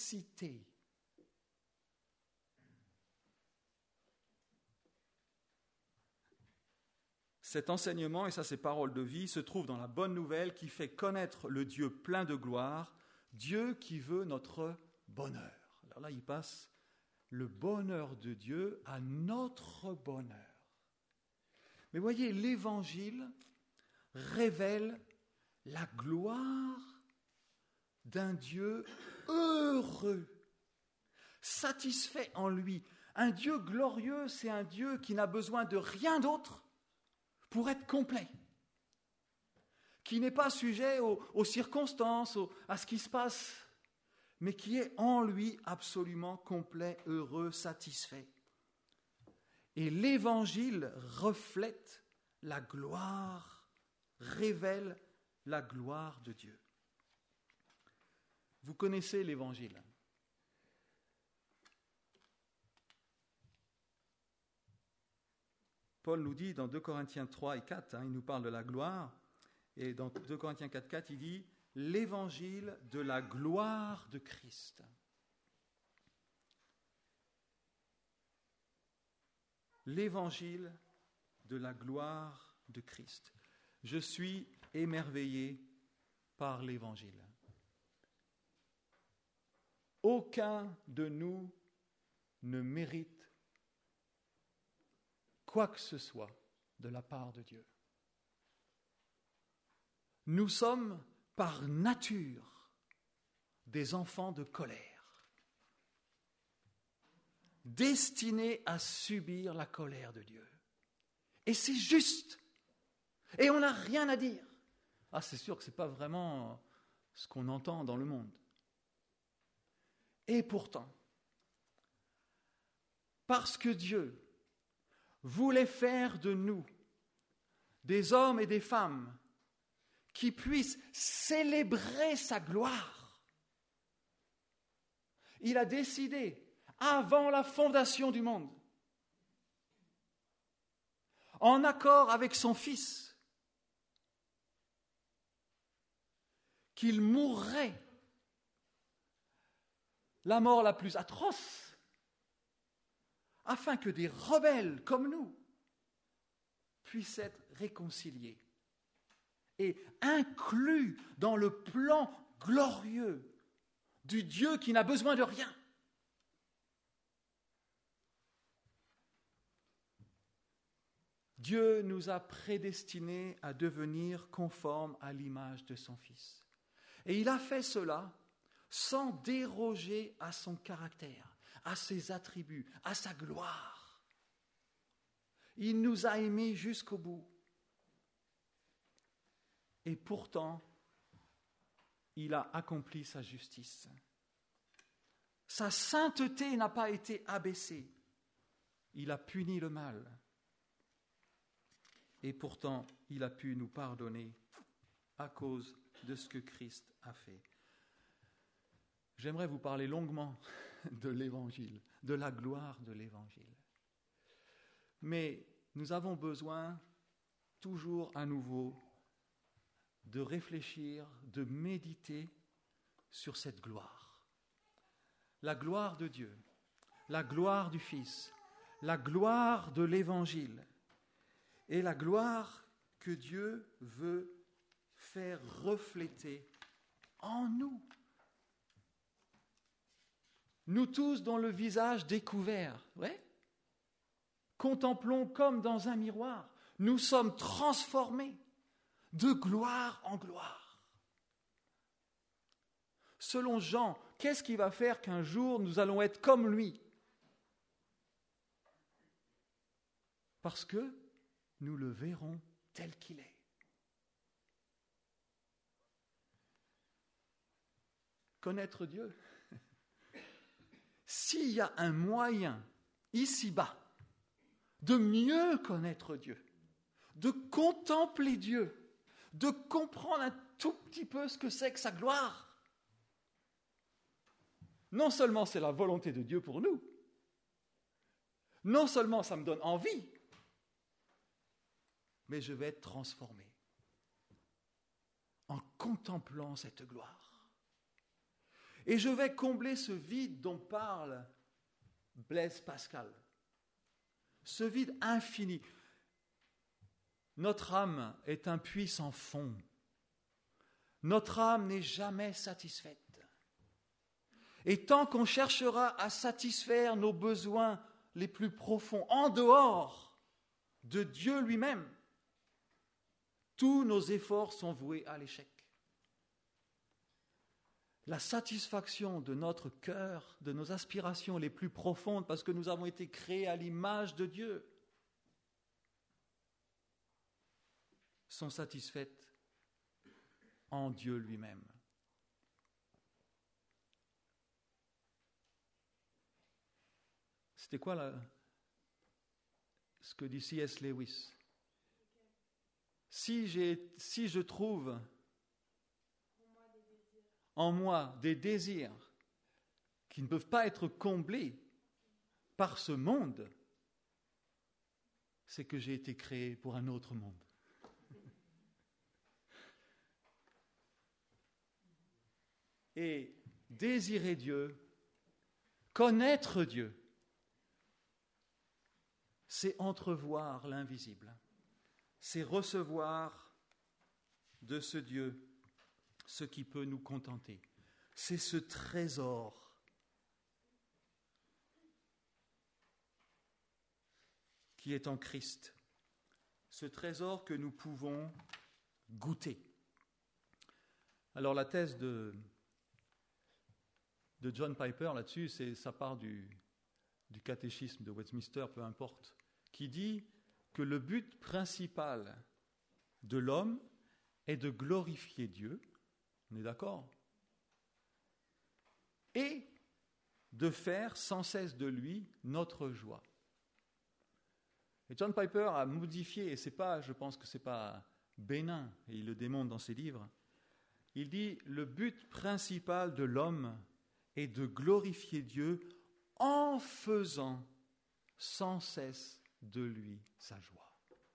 Cet enseignement, et ça c'est parole de vie, se trouve dans la bonne nouvelle qui fait connaître le Dieu plein de gloire, Dieu qui veut notre bonheur. Alors là, il passe le bonheur de Dieu à notre bonheur. Mais voyez, l'Évangile révèle la gloire d'un Dieu heureux, satisfait en lui. Un Dieu glorieux, c'est un Dieu qui n'a besoin de rien d'autre pour être complet, qui n'est pas sujet aux circonstances, à ce qui se passe, mais qui est en lui absolument complet, heureux, satisfait. Et l'Évangile reflète la gloire, révèle la gloire de Dieu. Vous connaissez l'Évangile. Paul nous dit dans 2 Corinthiens 3 et 4, il nous parle de la gloire, et dans 2 Corinthiens 4, 4, il dit « L'évangile de la gloire de Christ ». L'évangile de la gloire de Christ. Je suis émerveillé par l'évangile. Aucun de nous ne mérite quoi que ce soit de la part de Dieu. Nous sommes par nature des enfants de colère, destinés à subir la colère de Dieu. Et c'est juste. Et on n'a rien à dire. Ah, c'est sûr que ce n'est pas vraiment ce qu'on entend dans le monde. Et pourtant, parce que Dieu voulait faire de nous des hommes et des femmes qui puissent célébrer sa gloire, il a décidé, avant la fondation du monde, en accord avec son Fils, qu'il mourrait la mort la plus atroce, afin que des rebelles comme nous puissent être réconciliés et inclus dans le plan glorieux du Dieu qui n'a besoin de rien. Dieu nous a prédestinés à devenir conformes à l'image de son Fils. Et il a fait cela sans déroger à son caractère, à ses attributs, à sa gloire. Il nous a aimés jusqu'au bout. Et pourtant, il a accompli sa justice. Sa sainteté n'a pas été abaissée. Il a puni le mal. Et pourtant, il a pu nous pardonner à cause de ce que Christ a fait. J'aimerais vous parler longuement de l'Évangile, de la gloire de l'Évangile. Mais nous avons besoin toujours à nouveau de réfléchir, de méditer sur cette gloire. La gloire de Dieu, la gloire du Fils, la gloire de l'Évangile et la gloire que Dieu veut faire refléter en nous. Nous tous dont le visage découvert, ouais, contemplons comme dans un miroir. Nous sommes transformés de gloire en gloire. Selon Jean, qu'est-ce qui va faire qu'un jour nous allons être comme lui? Parce que nous le verrons tel qu'il est. Connaître Dieu. S'il y a un moyen ici-bas de mieux connaître Dieu, de contempler Dieu, de comprendre un tout petit peu ce que c'est que sa gloire, non seulement c'est la volonté de Dieu pour nous, non seulement ça me donne envie, mais je vais être transformé en contemplant cette gloire. Et je vais combler ce vide dont parle Blaise Pascal. Ce vide infini. Notre âme est un puits sans fond. Notre âme n'est jamais satisfaite. Et tant qu'on cherchera à satisfaire nos besoins les plus profonds, en dehors de Dieu lui-même, tous nos efforts sont voués à l'échec. La satisfaction de notre cœur, de nos aspirations les plus profondes, parce que nous avons été créés à l'image de Dieu, sont satisfaites en Dieu lui-même. C'était quoi ce que dit C.S. Lewis? Si je trouve en moi des désirs qui ne peuvent pas être comblés par ce monde, c'est que j'ai été créé pour un autre monde. Et désirer Dieu, connaître Dieu, c'est entrevoir l'invisible, c'est recevoir de ce Dieu ce qui peut nous contenter. C'est ce trésor qui est en Christ, ce trésor que nous pouvons goûter. Alors la thèse de John Piper là-dessus, ça part du catéchisme de Westminster, peu importe, qui dit que le but principal de l'homme est de glorifier Dieu. On est d'accord? Et de faire sans cesse de lui notre joie. Et John Piper a modifié, et je pense que ce n'est pas bénin, et il le démontre dans ses livres, il dit « Le but principal de l'homme est de glorifier Dieu en faisant sans cesse de lui sa joie. »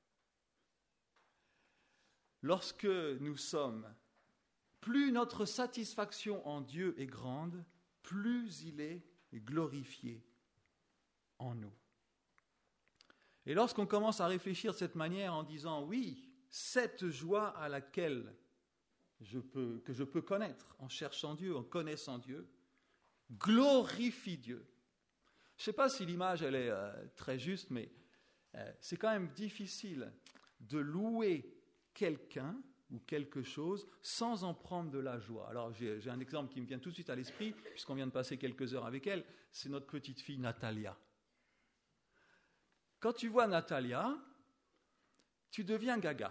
Lorsque nous sommes plus notre satisfaction en Dieu est grande, plus il est glorifié en nous. Et lorsqu'on commence à réfléchir de cette manière en disant « Oui, cette joie à laquelle que je peux connaître en cherchant Dieu, en connaissant Dieu, glorifie Dieu. » Je ne sais pas si l'image elle est très juste, mais c'est quand même difficile de louer quelqu'un ou quelque chose sans en prendre de la joie. Alors j'ai un exemple qui me vient tout de suite à l'esprit, puisqu'on vient de passer quelques heures avec elle, c'est notre petite fille Natalia. Quand tu vois Natalia, tu deviens gaga.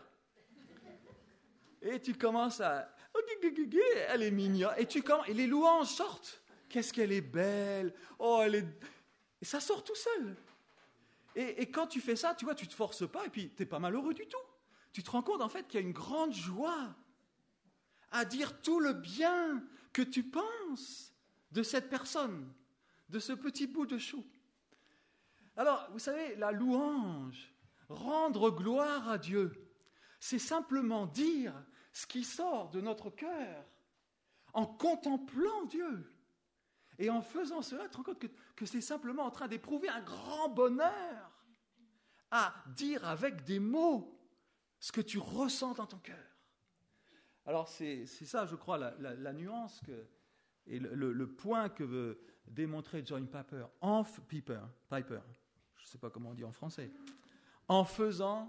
Et tu commences à... Elle est mignonne. Et les louanges sortent. Qu'est-ce qu'elle est belle. Oh, elle est... Et ça sort tout seul. Et quand tu fais ça, tu vois, tu ne te forces pas et puis tu n'es pas malheureux du tout. Tu te rends compte en fait qu'il y a une grande joie à dire tout le bien que tu penses de cette personne, de ce petit bout de chou. Alors, vous savez, la louange, rendre gloire à Dieu, c'est simplement dire ce qui sort de notre cœur en contemplant Dieu. Et en faisant cela, tu te rends compte que c'est simplement en train d'éprouver un grand bonheur à dire avec des mots ce que tu ressens dans ton cœur. Alors c'est ça, je crois, la nuance et le point que veut démontrer John Piper. Piper. Je je ne sais pas comment on dit en français, en faisant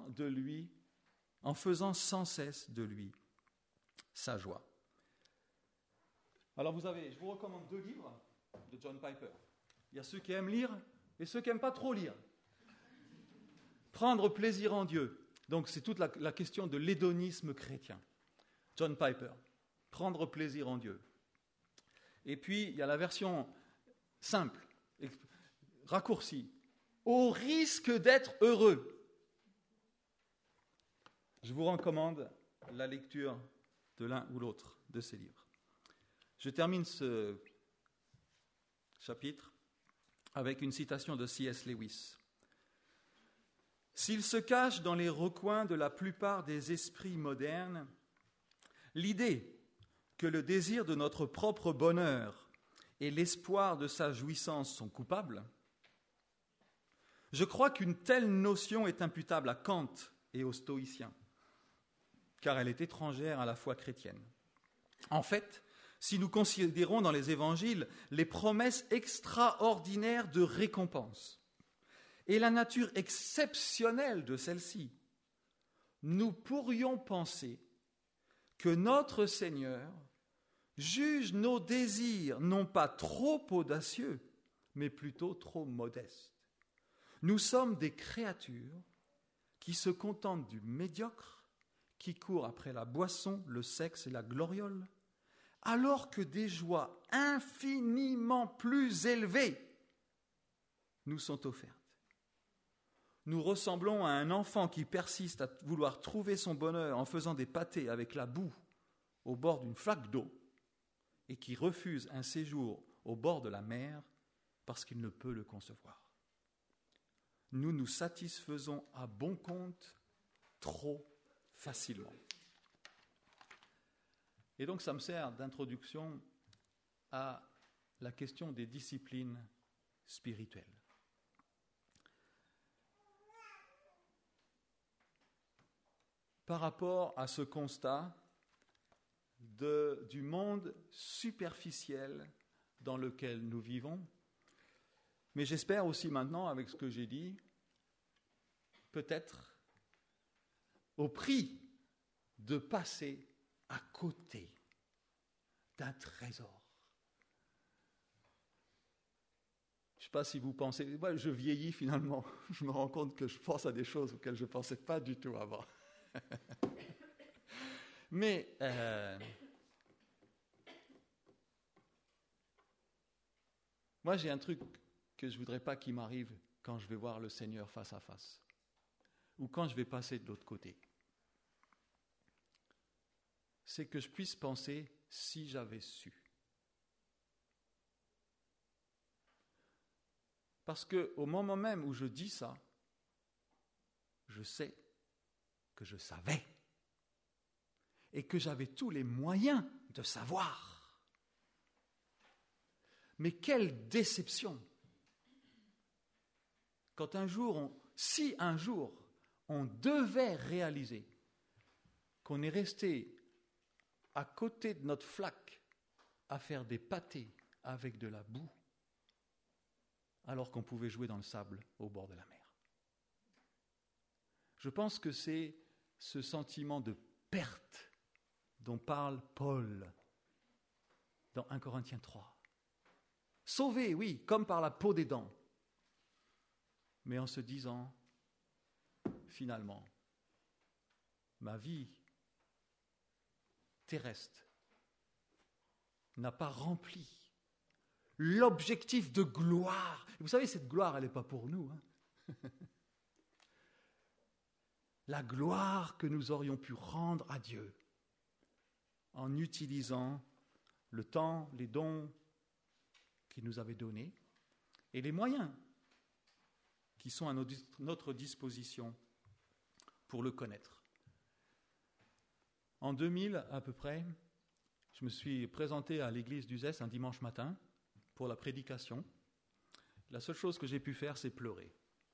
sans cesse de lui sa joie. Alors je vous recommande 2 livres de John Piper. Il y a ceux qui aiment lire et ceux qui n'aiment pas trop lire. Prendre plaisir en Dieu. Donc c'est toute la question de l'hédonisme chrétien. John Piper. Prendre plaisir en Dieu. Et puis il y a la version simple, raccourcie. Au risque d'être heureux. Je vous recommande la lecture de l'un ou l'autre de ces livres. Je termine ce chapitre avec une citation de C.S. Lewis. S'il se cache dans les recoins de la plupart des esprits modernes, l'idée que le désir de notre propre bonheur et l'espoir de sa jouissance sont coupables, je crois qu'une telle notion est imputable à Kant et aux stoïciens, car elle est étrangère à la foi chrétienne. En fait, si nous considérons dans les évangiles les promesses extraordinaires de récompense et la nature exceptionnelle de celle-ci, nous pourrions penser que notre Seigneur juge nos désirs non pas trop audacieux, mais plutôt trop modestes. Nous sommes des créatures qui se contentent du médiocre, qui courent après la boisson, le sexe et la gloriole, alors que des joies infiniment plus élevées nous sont offertes. Nous ressemblons à un enfant qui persiste à vouloir trouver son bonheur en faisant des pâtés avec la boue au bord d'une flaque d'eau et qui refuse un séjour au bord de la mer parce qu'il ne peut le concevoir. Nous nous satisfaisons à bon compte trop facilement. Et donc ça me sert d'introduction à la question des disciplines spirituelles. Par rapport à ce constat du monde superficiel dans lequel nous vivons, mais j'espère aussi maintenant, avec ce que j'ai dit, peut-être au prix de passer à côté d'un trésor. Je ne sais pas si vous pensez, moi je vieillis finalement, je me rends compte que je pense à des choses auxquelles je ne pensais pas du tout avant. Mais moi j'ai un truc que je ne voudrais pas qu'il m'arrive quand je vais voir le Seigneur face à face, ou quand je vais passer de l'autre côté. C'est que je puisse penser si j'avais su. Parce qu'au moment même où je dis ça, je sais que je savais et que j'avais tous les moyens de savoir. Mais quelle déception quand si un jour on devait réaliser qu'on est resté à côté de notre flaque à faire des pâtés avec de la boue, alors qu'on pouvait jouer dans le sable au bord de la mer. Je pense que c'est ce sentiment de perte dont parle Paul dans 1 Corinthiens 3. Sauvé, oui, comme par la peau des dents, mais en se disant, finalement, ma vie terrestre n'a pas rempli l'objectif de gloire. Vous savez, cette gloire, elle n'est pas pour nous. La gloire que nous aurions pu rendre à Dieu en utilisant le temps, les dons qu'il nous avait donnés et les moyens qui sont à notre disposition pour le connaître. En 2000, à peu près, je me suis présenté à l'église d'Uzès un dimanche matin pour la prédication. La seule chose que j'ai pu faire, c'est pleurer.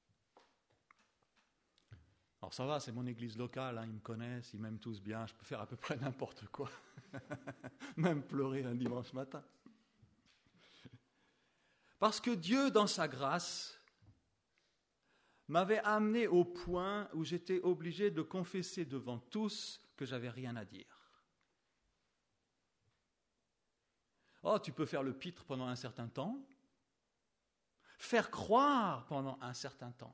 Alors ça va, c'est mon église locale, ils me connaissent, ils m'aiment tous bien, je peux faire à peu près n'importe quoi. Même pleurer un dimanche matin. Parce que Dieu, dans sa grâce, m'avait amené au point où j'étais obligé de confesser devant tous que j'avais rien à dire. Oh, tu peux faire le pitre pendant un certain temps, faire croire pendant un certain temps.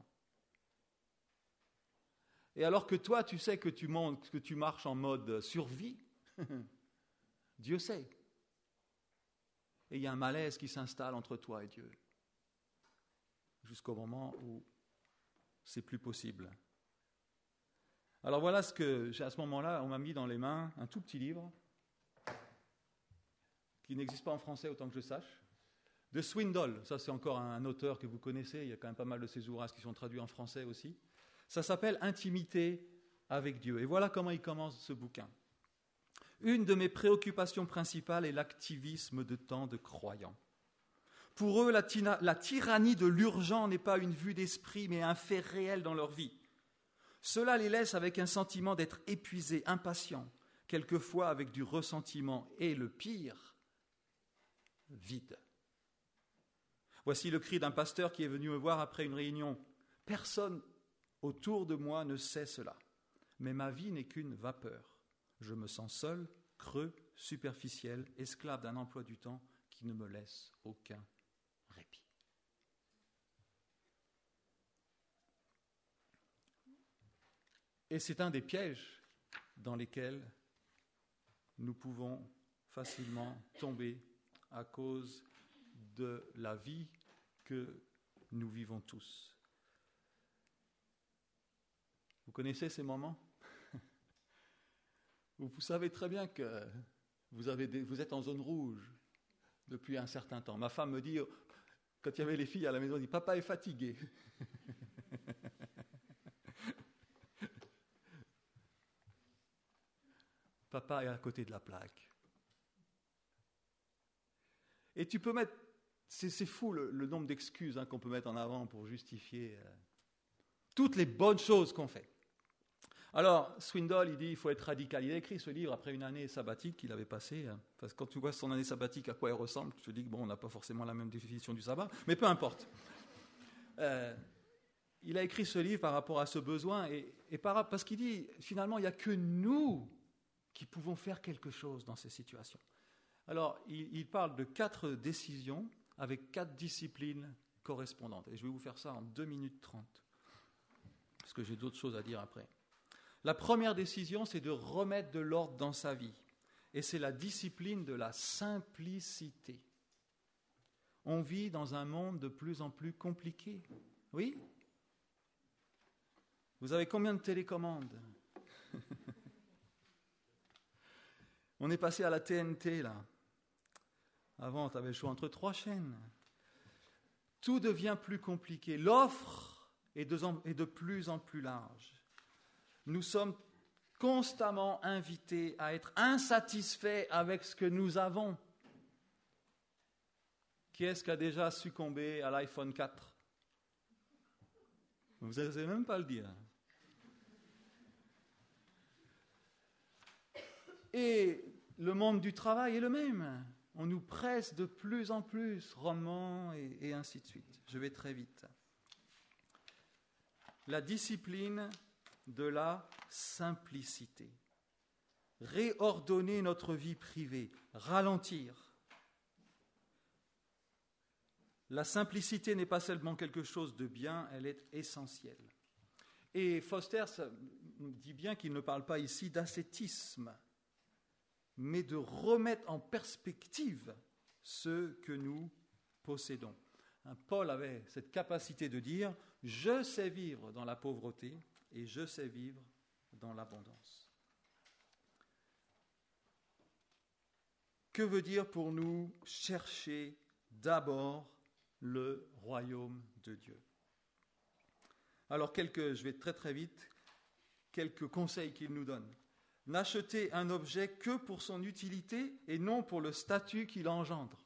Et alors que toi, tu sais que tu marches en mode survie, Dieu sait. Et il y a un malaise qui s'installe entre toi et Dieu, jusqu'au moment où c'est plus possible. Alors voilà ce que j'ai à ce moment-là, on m'a mis dans les mains un tout petit livre, qui n'existe pas en français autant que je sache, de Swindoll. Ça, c'est encore un auteur que vous connaissez, il y a quand même pas mal de ses ouvrages qui sont traduits en français aussi. Ça s'appelle « Intimité avec Dieu ». Et voilà comment il commence ce bouquin. « Une de mes préoccupations principales est l'activisme de tant de croyants. Pour eux, la tyrannie de l'urgent n'est pas une vue d'esprit, mais un fait réel dans leur vie. Cela les laisse avec un sentiment d'être épuisés, impatients, quelquefois avec du ressentiment et, le pire, vide. Voici le cri d'un pasteur qui est venu me voir après une réunion. Personne autour de moi ne sait cela, mais ma vie n'est qu'une vapeur. Je me sens seul, creux, superficiel, esclave d'un emploi du temps qui ne me laisse aucun répit. » Et c'est un des pièges dans lesquels nous pouvons facilement tomber à cause de la vie que nous vivons tous. Vous connaissez ces moments où vous savez très bien que vous êtes en zone rouge depuis un certain temps. Ma femme me dit, quand il y avait les filles à la maison, elle dit « Papa est fatigué ». Papa est à côté de la plaque. Et tu peux mettre, c'est fou le nombre d'excuses qu'on peut mettre en avant pour justifier toutes les bonnes choses qu'on fait. Alors, Swindoll, il dit, il faut être radical. Il a écrit ce livre après une année sabbatique qu'il avait passée. Parce que quand tu vois son année sabbatique, à quoi elle ressemble, tu te dis que bon, on n'a pas forcément la même définition du sabbat, mais peu importe. Il a écrit ce livre par rapport à ce besoin, parce qu'il dit, finalement, il n'y a que nous qui pouvons faire quelque chose dans ces situations. Alors, il parle de 4 décisions avec 4 disciplines correspondantes. Et je vais vous faire ça en 2 minutes 30, parce que j'ai d'autres choses à dire après. La première décision, c'est de remettre de l'ordre dans sa vie. Et c'est la discipline de la simplicité. On vit dans un monde de plus en plus compliqué. Oui ? Vous avez combien de télécommandes ? On est passé à la TNT, là. Avant, tu avais le choix entre 3 chaînes. Tout devient plus compliqué. L'offre est de plus en plus large. Nous sommes constamment invités à être insatisfaits avec ce que nous avons. Qui est-ce qui a déjà succombé à l'iPhone 4 ? Vous n'osez même pas le dire. Et le monde du travail est le même. On nous presse de plus en plus, rendement et ainsi de suite. Je vais très vite. La discipline de la simplicité. Réordonner notre vie privée, ralentir. La simplicité n'est pas seulement quelque chose de bien, elle est essentielle. Et Foster dit bien qu'il ne parle pas ici d'ascétisme, mais de remettre en perspective ce que nous possédons. Paul avait cette capacité de dire « Je sais vivre dans la pauvreté et je sais vivre dans l'abondance ». Que veut dire pour nous chercher d'abord le royaume de Dieu ? Alors, je vais très très vite, quelques conseils qu'il nous donne. N'achetez un objet que pour son utilité et non pour le statut qu'il engendre.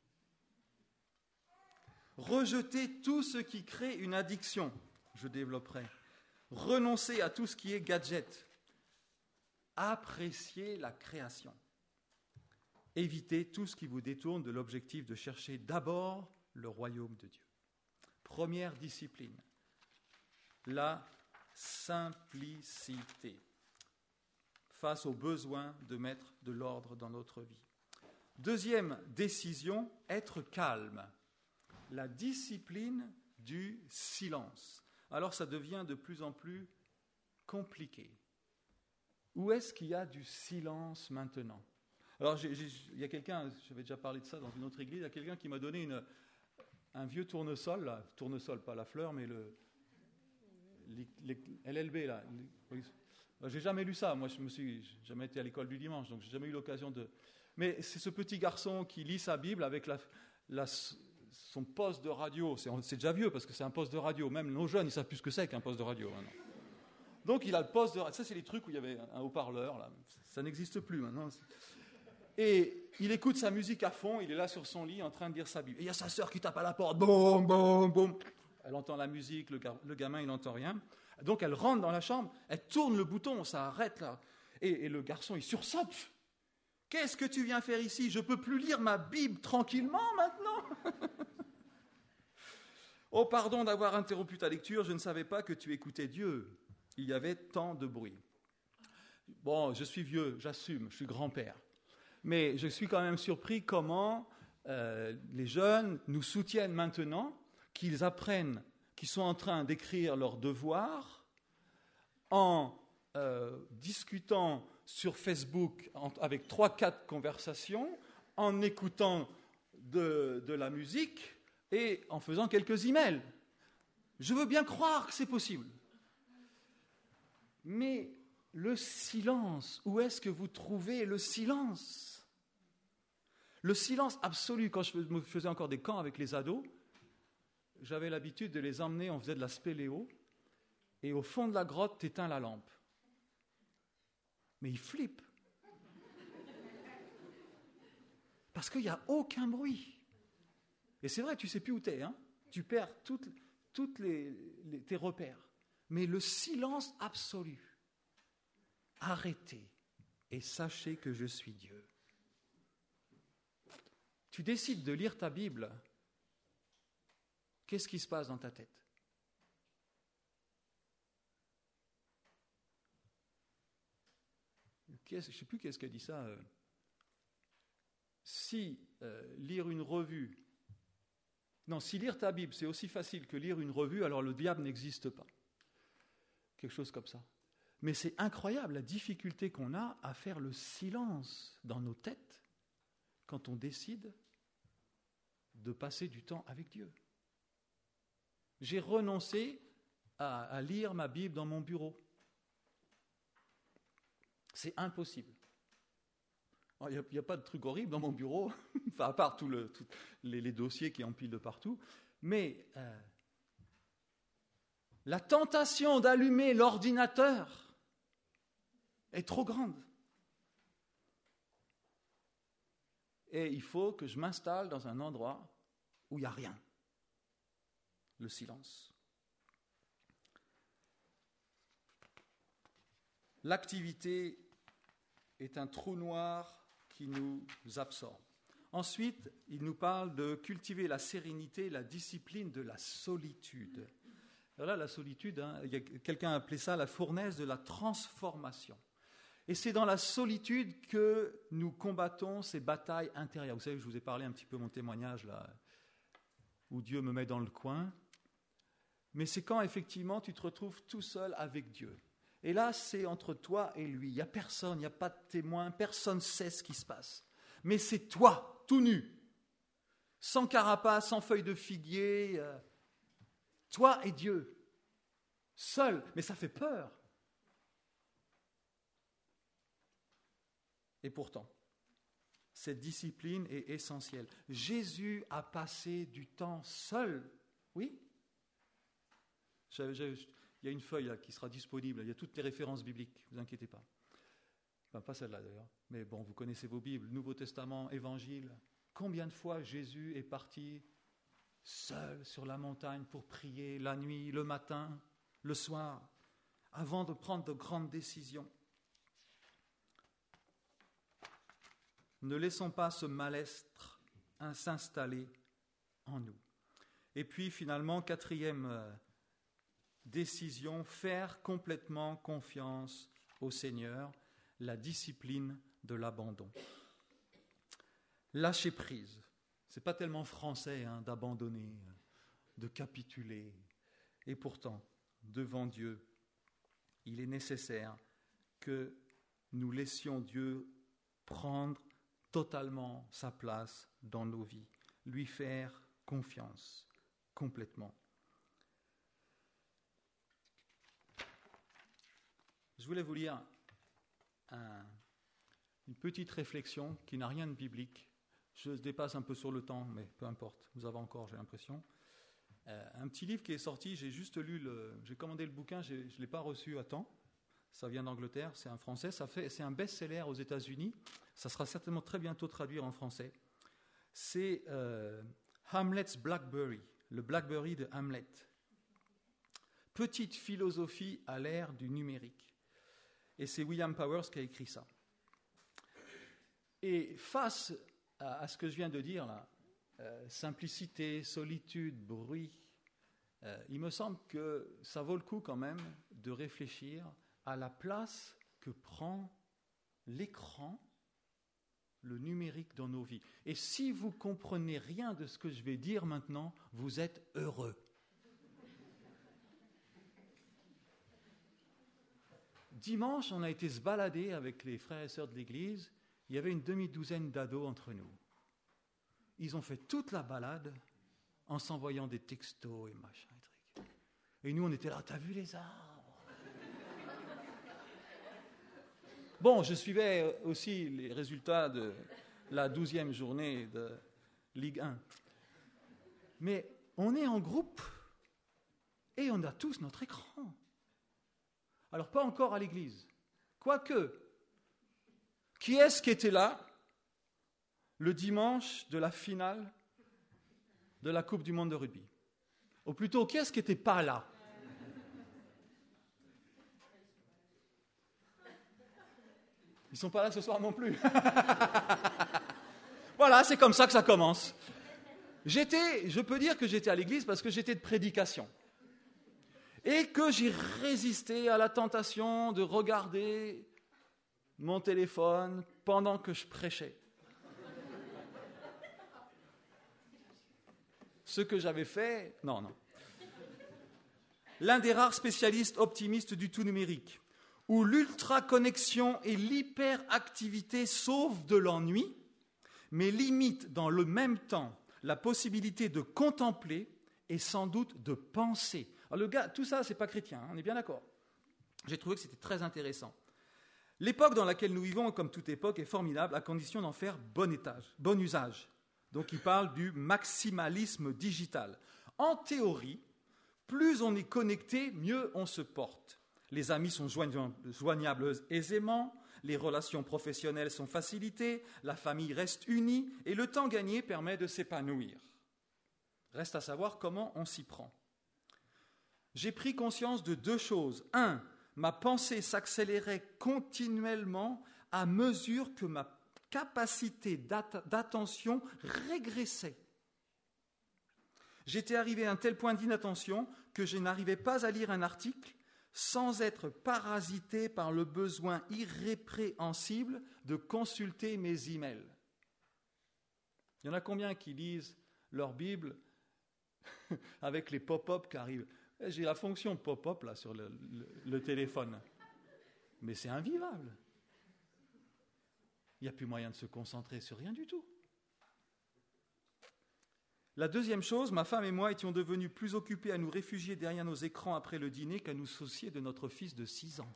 Rejetez tout ce qui crée une addiction. Je développerai. Renoncez à tout ce qui est gadget. Appréciez la création. Évitez tout ce qui vous détourne de l'objectif de chercher d'abord le royaume de Dieu. Première discipline. la simplicité face au besoin de mettre de l'ordre dans notre vie. Deuxième décision, être calme. La discipline du silence. Alors ça devient de plus en plus compliqué. Où est-ce qu'il y a du silence maintenant ? Alors il y a quelqu'un, j'avais déjà parlé de ça dans une autre église, il y a quelqu'un qui m'a donné un vieux tournesol, là, tournesol, pas la fleur, mais LLB, là. J'ai jamais lu ça, moi j'ai jamais été à l'école du dimanche, donc j'ai jamais eu l'occasion de... Mais c'est ce petit garçon qui lit sa Bible avec son poste de radio. C'est déjà vieux parce que c'est un poste de radio. Même nos jeunes, ils savent plus ce que c'est qu'un poste de radio maintenant. Donc il a le poste de radio. Ça, c'est les trucs où il y avait un haut-parleur. Là. Ça n'existe plus maintenant. Et il écoute sa musique à fond. Il est là sur son lit en train de lire sa Bible. Et il y a sa sœur qui tape à la porte. Boum, boum, boum. Elle entend la musique. Le gamin, il n'entend rien. Donc elle rentre dans la chambre. Elle tourne le bouton. Ça arrête là. Et le garçon, il sursaute. Qu'est-ce que tu viens faire ici ? Je ne peux plus lire ma Bible tranquillement maintenant. Oh, pardon d'avoir interrompu ta lecture, je ne savais pas que tu écoutais Dieu. Il y avait tant de bruit. Bon, je suis vieux, j'assume, je suis grand-père. Mais je suis quand même surpris comment les jeunes nous soutiennent maintenant, qu'ils apprennent, qu'ils sont en train d'écrire leurs devoirs en discutant sur Facebook avec 3-4 conversations, en écoutant de la musique et en faisant quelques emails. Je veux bien croire que c'est possible. Mais le silence, où est-ce que vous trouvez le silence ? Le silence absolu. Quand je me faisais encore des camps avec les ados, j'avais l'habitude de les emmener, on faisait de la spéléo, et au fond de la grotte, t'éteins la lampe. Mais ils flippent. Parce qu'il n'y a aucun bruit. Et c'est vrai, tu ne sais plus où tu es. Hein ? Tu perds toutes tes repères. Mais le silence absolu. Arrêtez et sachez que je suis Dieu. Tu décides de lire ta Bible. Qu'est-ce qui se passe dans ta tête ? Je ne sais plus qu'est-ce qu'a dit ça. Si lire une revue... Non, si lire ta Bible, c'est aussi facile que lire une revue, alors le diable n'existe pas. Quelque chose comme ça. Mais c'est incroyable la difficulté qu'on a à faire le silence dans nos têtes quand on décide de passer du temps avec Dieu. J'ai renoncé à lire ma Bible dans mon bureau. C'est impossible. Il n'y a pas de truc horrible dans mon bureau, enfin, à part tous les dossiers qui empilent de partout. Mais la tentation d'allumer l'ordinateur est trop grande. Et il faut que je m'installe dans un endroit où il n'y a rien. Le silence. L'activité est un trou noir qui nous absorbe. Ensuite, il nous parle de cultiver la sérénité, la discipline de la solitude. Alors là, la solitude, quelqu'un a appelé ça la fournaise de la transformation. Et c'est dans la solitude que nous combattons ces batailles intérieures. Vous savez, je vous ai parlé un petit peu de mon témoignage, là, où Dieu me met dans le coin. Mais c'est quand, effectivement, tu te retrouves tout seul avec Dieu. Et là, c'est entre toi et lui. Il n'y a personne, il n'y a pas de témoin, personne ne sait ce qui se passe. Mais c'est toi, tout nu, sans carapace, sans feuille de figuier, toi et Dieu, seul. Mais ça fait peur. Et pourtant, cette discipline est essentielle. Jésus a passé du temps seul. Oui. Il y a une feuille là, qui sera disponible, il y a toutes les références bibliques, ne vous inquiétez pas. Enfin, pas celle-là d'ailleurs, mais bon, vous connaissez vos Bibles, Nouveau Testament, Évangile. Combien de fois Jésus est parti seul sur la montagne pour prier la nuit, le matin, le soir, avant de prendre de grandes décisions. Ne laissons pas ce mal-être s'installer en nous. Et puis finalement, quatrième décision, faire complètement confiance au Seigneur, la discipline de l'abandon. Lâcher prise. Ce n'est pas tellement français d'abandonner, de capituler. Et pourtant, devant Dieu, il est nécessaire que nous laissions Dieu prendre totalement sa place dans nos vies, lui faire confiance complètement. Je voulais vous lire une petite réflexion qui n'a rien de biblique. Je dépasse un peu sur le temps, mais peu importe, vous avez encore, j'ai l'impression. Un petit livre qui est sorti, j'ai juste lu, j'ai commandé le bouquin, je ne l'ai pas reçu à temps. Ça vient d'Angleterre, c'est un français, c'est un best-seller aux États-Unis. Ça sera certainement très bientôt traduit en français. C'est Hamlet's Blackberry, le Blackberry de Hamlet. Petite philosophie à l'ère du numérique. Et c'est William Powers qui a écrit ça. Et face à ce que je viens de dire là, simplicité, solitude, bruit, il me semble que ça vaut le coup quand même de réfléchir à la place que prend l'écran, le numérique dans nos vies. Et si vous ne comprenez rien de ce que je vais dire maintenant, vous êtes heureux. Dimanche, on a été se balader avec les frères et sœurs de l'église. Il y avait une demi-douzaine d'ados entre nous. Ils ont fait toute la balade en s'envoyant des textos et machin et trucs. Et nous, on était là, t'as vu les arbres? Bon, je suivais aussi les résultats de la 12e journée de Ligue 1. Mais on est en groupe et on a tous notre écran. Alors, pas encore à l'église. Quoique, qui est-ce qui était là le dimanche de la finale de la Coupe du Monde de rugby? Ou plutôt, qui est-ce qui n'était pas là? Ils ne sont pas là ce soir non plus. Voilà, c'est comme ça que ça commence. Je peux dire que j'étais à l'église parce que j'étais de prédication. Et que j'ai résisté à la tentation de regarder mon téléphone pendant que je prêchais. Ce que j'avais fait, non. L'un des rares spécialistes optimistes du tout numérique, où l'ultra-connexion et l'hyperactivité sauvent de l'ennui, mais limitent dans le même temps la possibilité de contempler et sans doute de penser. Alors le gars, tout ça, c'est pas chrétien, on est bien d'accord. J'ai trouvé que c'était très intéressant. L'époque dans laquelle nous vivons, comme toute époque, est formidable à condition d'en faire bon usage. Donc il parle du maximalisme digital. En théorie, plus on est connecté, mieux on se porte. Les amis sont joignables aisément, les relations professionnelles sont facilitées, la famille reste unie et le temps gagné permet de s'épanouir. Reste à savoir comment on s'y prend. J'ai pris conscience de deux choses. 1, ma pensée s'accélérait continuellement à mesure que ma capacité d'attention régressait. J'étais arrivé à un tel point d'inattention que je n'arrivais pas à lire un article sans être parasité par le besoin irrépréhensible de consulter mes emails. Il y en a combien qui lisent leur Bible avec les pop-up qui arrivent? J'ai la fonction pop-up là sur le téléphone. Mais c'est invivable. Il n'y a plus moyen de se concentrer sur rien du tout. La deuxième chose, ma femme et moi étions devenus plus occupés à nous réfugier derrière nos écrans après le dîner qu'à nous soucier de notre fils de 6 ans.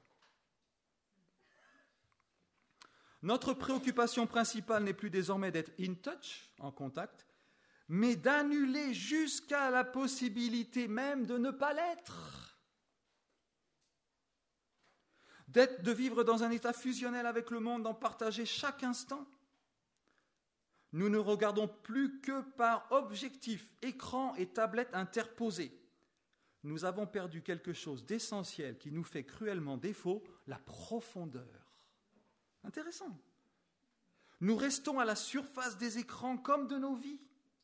Notre préoccupation principale n'est plus désormais d'être in touch, en contact, mais d'annuler jusqu'à la possibilité même de ne pas l'être. De vivre dans un état fusionnel avec le monde, d'en partager chaque instant. Nous ne regardons plus que par objectif, écran et tablette interposés. Nous avons perdu quelque chose d'essentiel qui nous fait cruellement défaut, la profondeur. Intéressant. Nous restons à la surface des écrans comme de nos vies.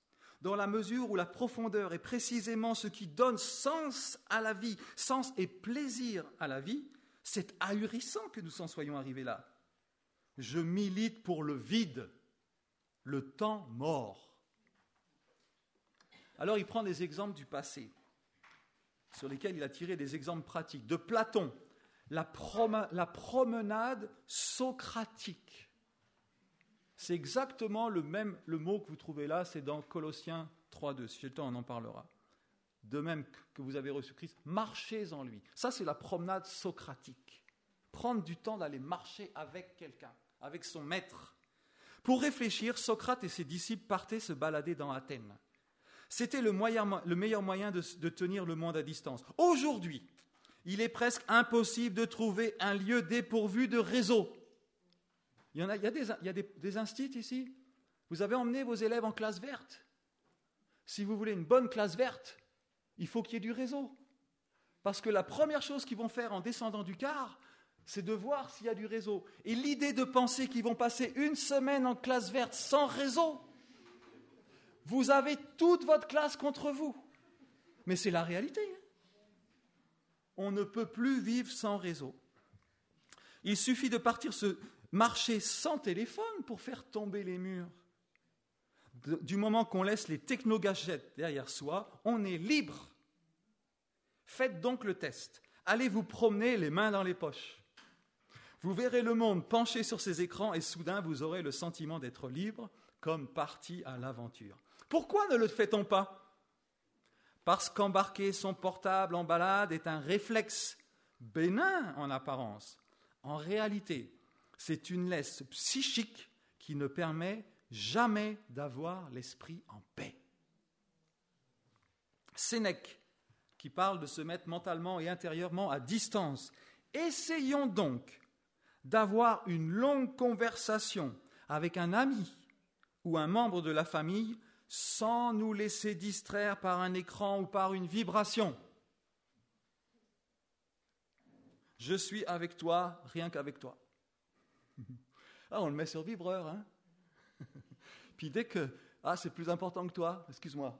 dans la mesure où la profondeur est précisément ce qui donne sens à la vie, sens et plaisir à la vie, c'est ahurissant que nous en soyons arrivés là. Je milite pour le vide, le temps mort. Alors il prend des exemples du passé, sur lesquels il a tiré des exemples pratiques. De Platon, la promenade socratique. C'est exactement le mot que vous trouvez là, c'est dans Colossiens 3.2. Si j'ai le temps, on en parlera. De même que vous avez reçu Christ, marchez en lui. Ça, c'est la promenade socratique. Prendre du temps d'aller marcher avec quelqu'un, avec son maître. Pour réfléchir, Socrate et ses disciples partaient se balader dans Athènes. C'était le meilleur moyen de tenir le monde à distance. Aujourd'hui, il est presque impossible de trouver un lieu dépourvu de réseau. Il y a des instituts ici. Vous avez emmené vos élèves en classe verte. Si vous voulez une bonne classe verte, il faut qu'il y ait du réseau. Parce que la première chose qu'ils vont faire en descendant du car, c'est de voir s'il y a du réseau. Et l'idée de penser qu'ils vont passer une semaine en classe verte sans réseau, vous avez toute votre classe contre vous. Mais c'est la réalité. On ne peut plus vivre sans réseau. Il suffit de partir se marcher sans téléphone pour faire tomber les murs. Du moment qu'on laisse les techno-gadgets derrière soi, on est libre. Faites donc le test. Allez vous promener les mains dans les poches. Vous verrez le monde penché sur ses écrans et soudain vous aurez le sentiment d'être libre comme parti à l'aventure. Pourquoi ne le fait-on pas ? Parce qu'embarquer son portable en balade est un réflexe bénin en apparence. En réalité, c'est une laisse psychique qui ne permet jamais d'avoir l'esprit en paix. Sénèque, qui parle de se mettre mentalement et intérieurement à distance. Essayons donc d'avoir une longue conversation avec un ami ou un membre de la famille sans nous laisser distraire par un écran ou par une vibration. Je suis avec toi, rien qu'avec toi. Ah, on le met sur vibreur, hein. Puis dès que, c'est plus important que toi, excuse-moi.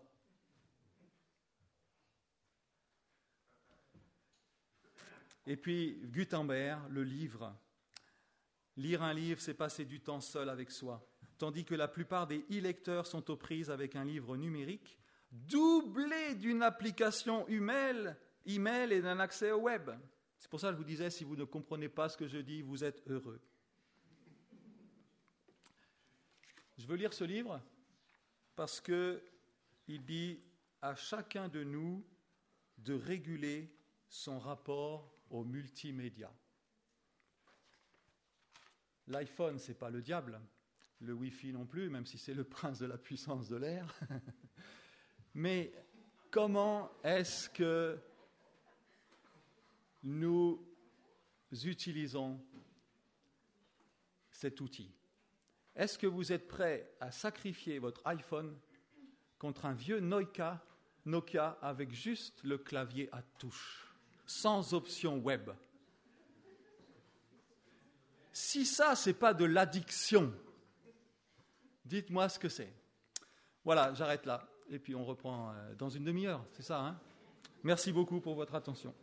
Et puis, Gutenberg, le livre. Lire un livre, c'est passer du temps seul avec soi. Tandis que la plupart des e-lecteurs sont aux prises avec un livre numérique, doublé d'une application email et d'un accès au web. C'est pour ça que je vous disais, si vous ne comprenez pas ce que je dis, vous êtes heureux. Je veux lire ce livre parce qu'il dit à chacun de nous de réguler son rapport au multimédia. L'iPhone, ce n'est pas le diable, le Wi-Fi non plus, même si c'est le prince de la puissance de l'air. Mais comment est-ce que nous utilisons cet outil ? Est-ce que vous êtes prêts à sacrifier votre iPhone contre un vieux Nokia avec juste le clavier à touche, sans option web ? Si ça, ce n'est pas de l'addiction, dites-moi ce que c'est. Voilà, j'arrête là. Et puis on reprend dans une demi-heure, c'est ça, hein ? Merci beaucoup pour votre attention.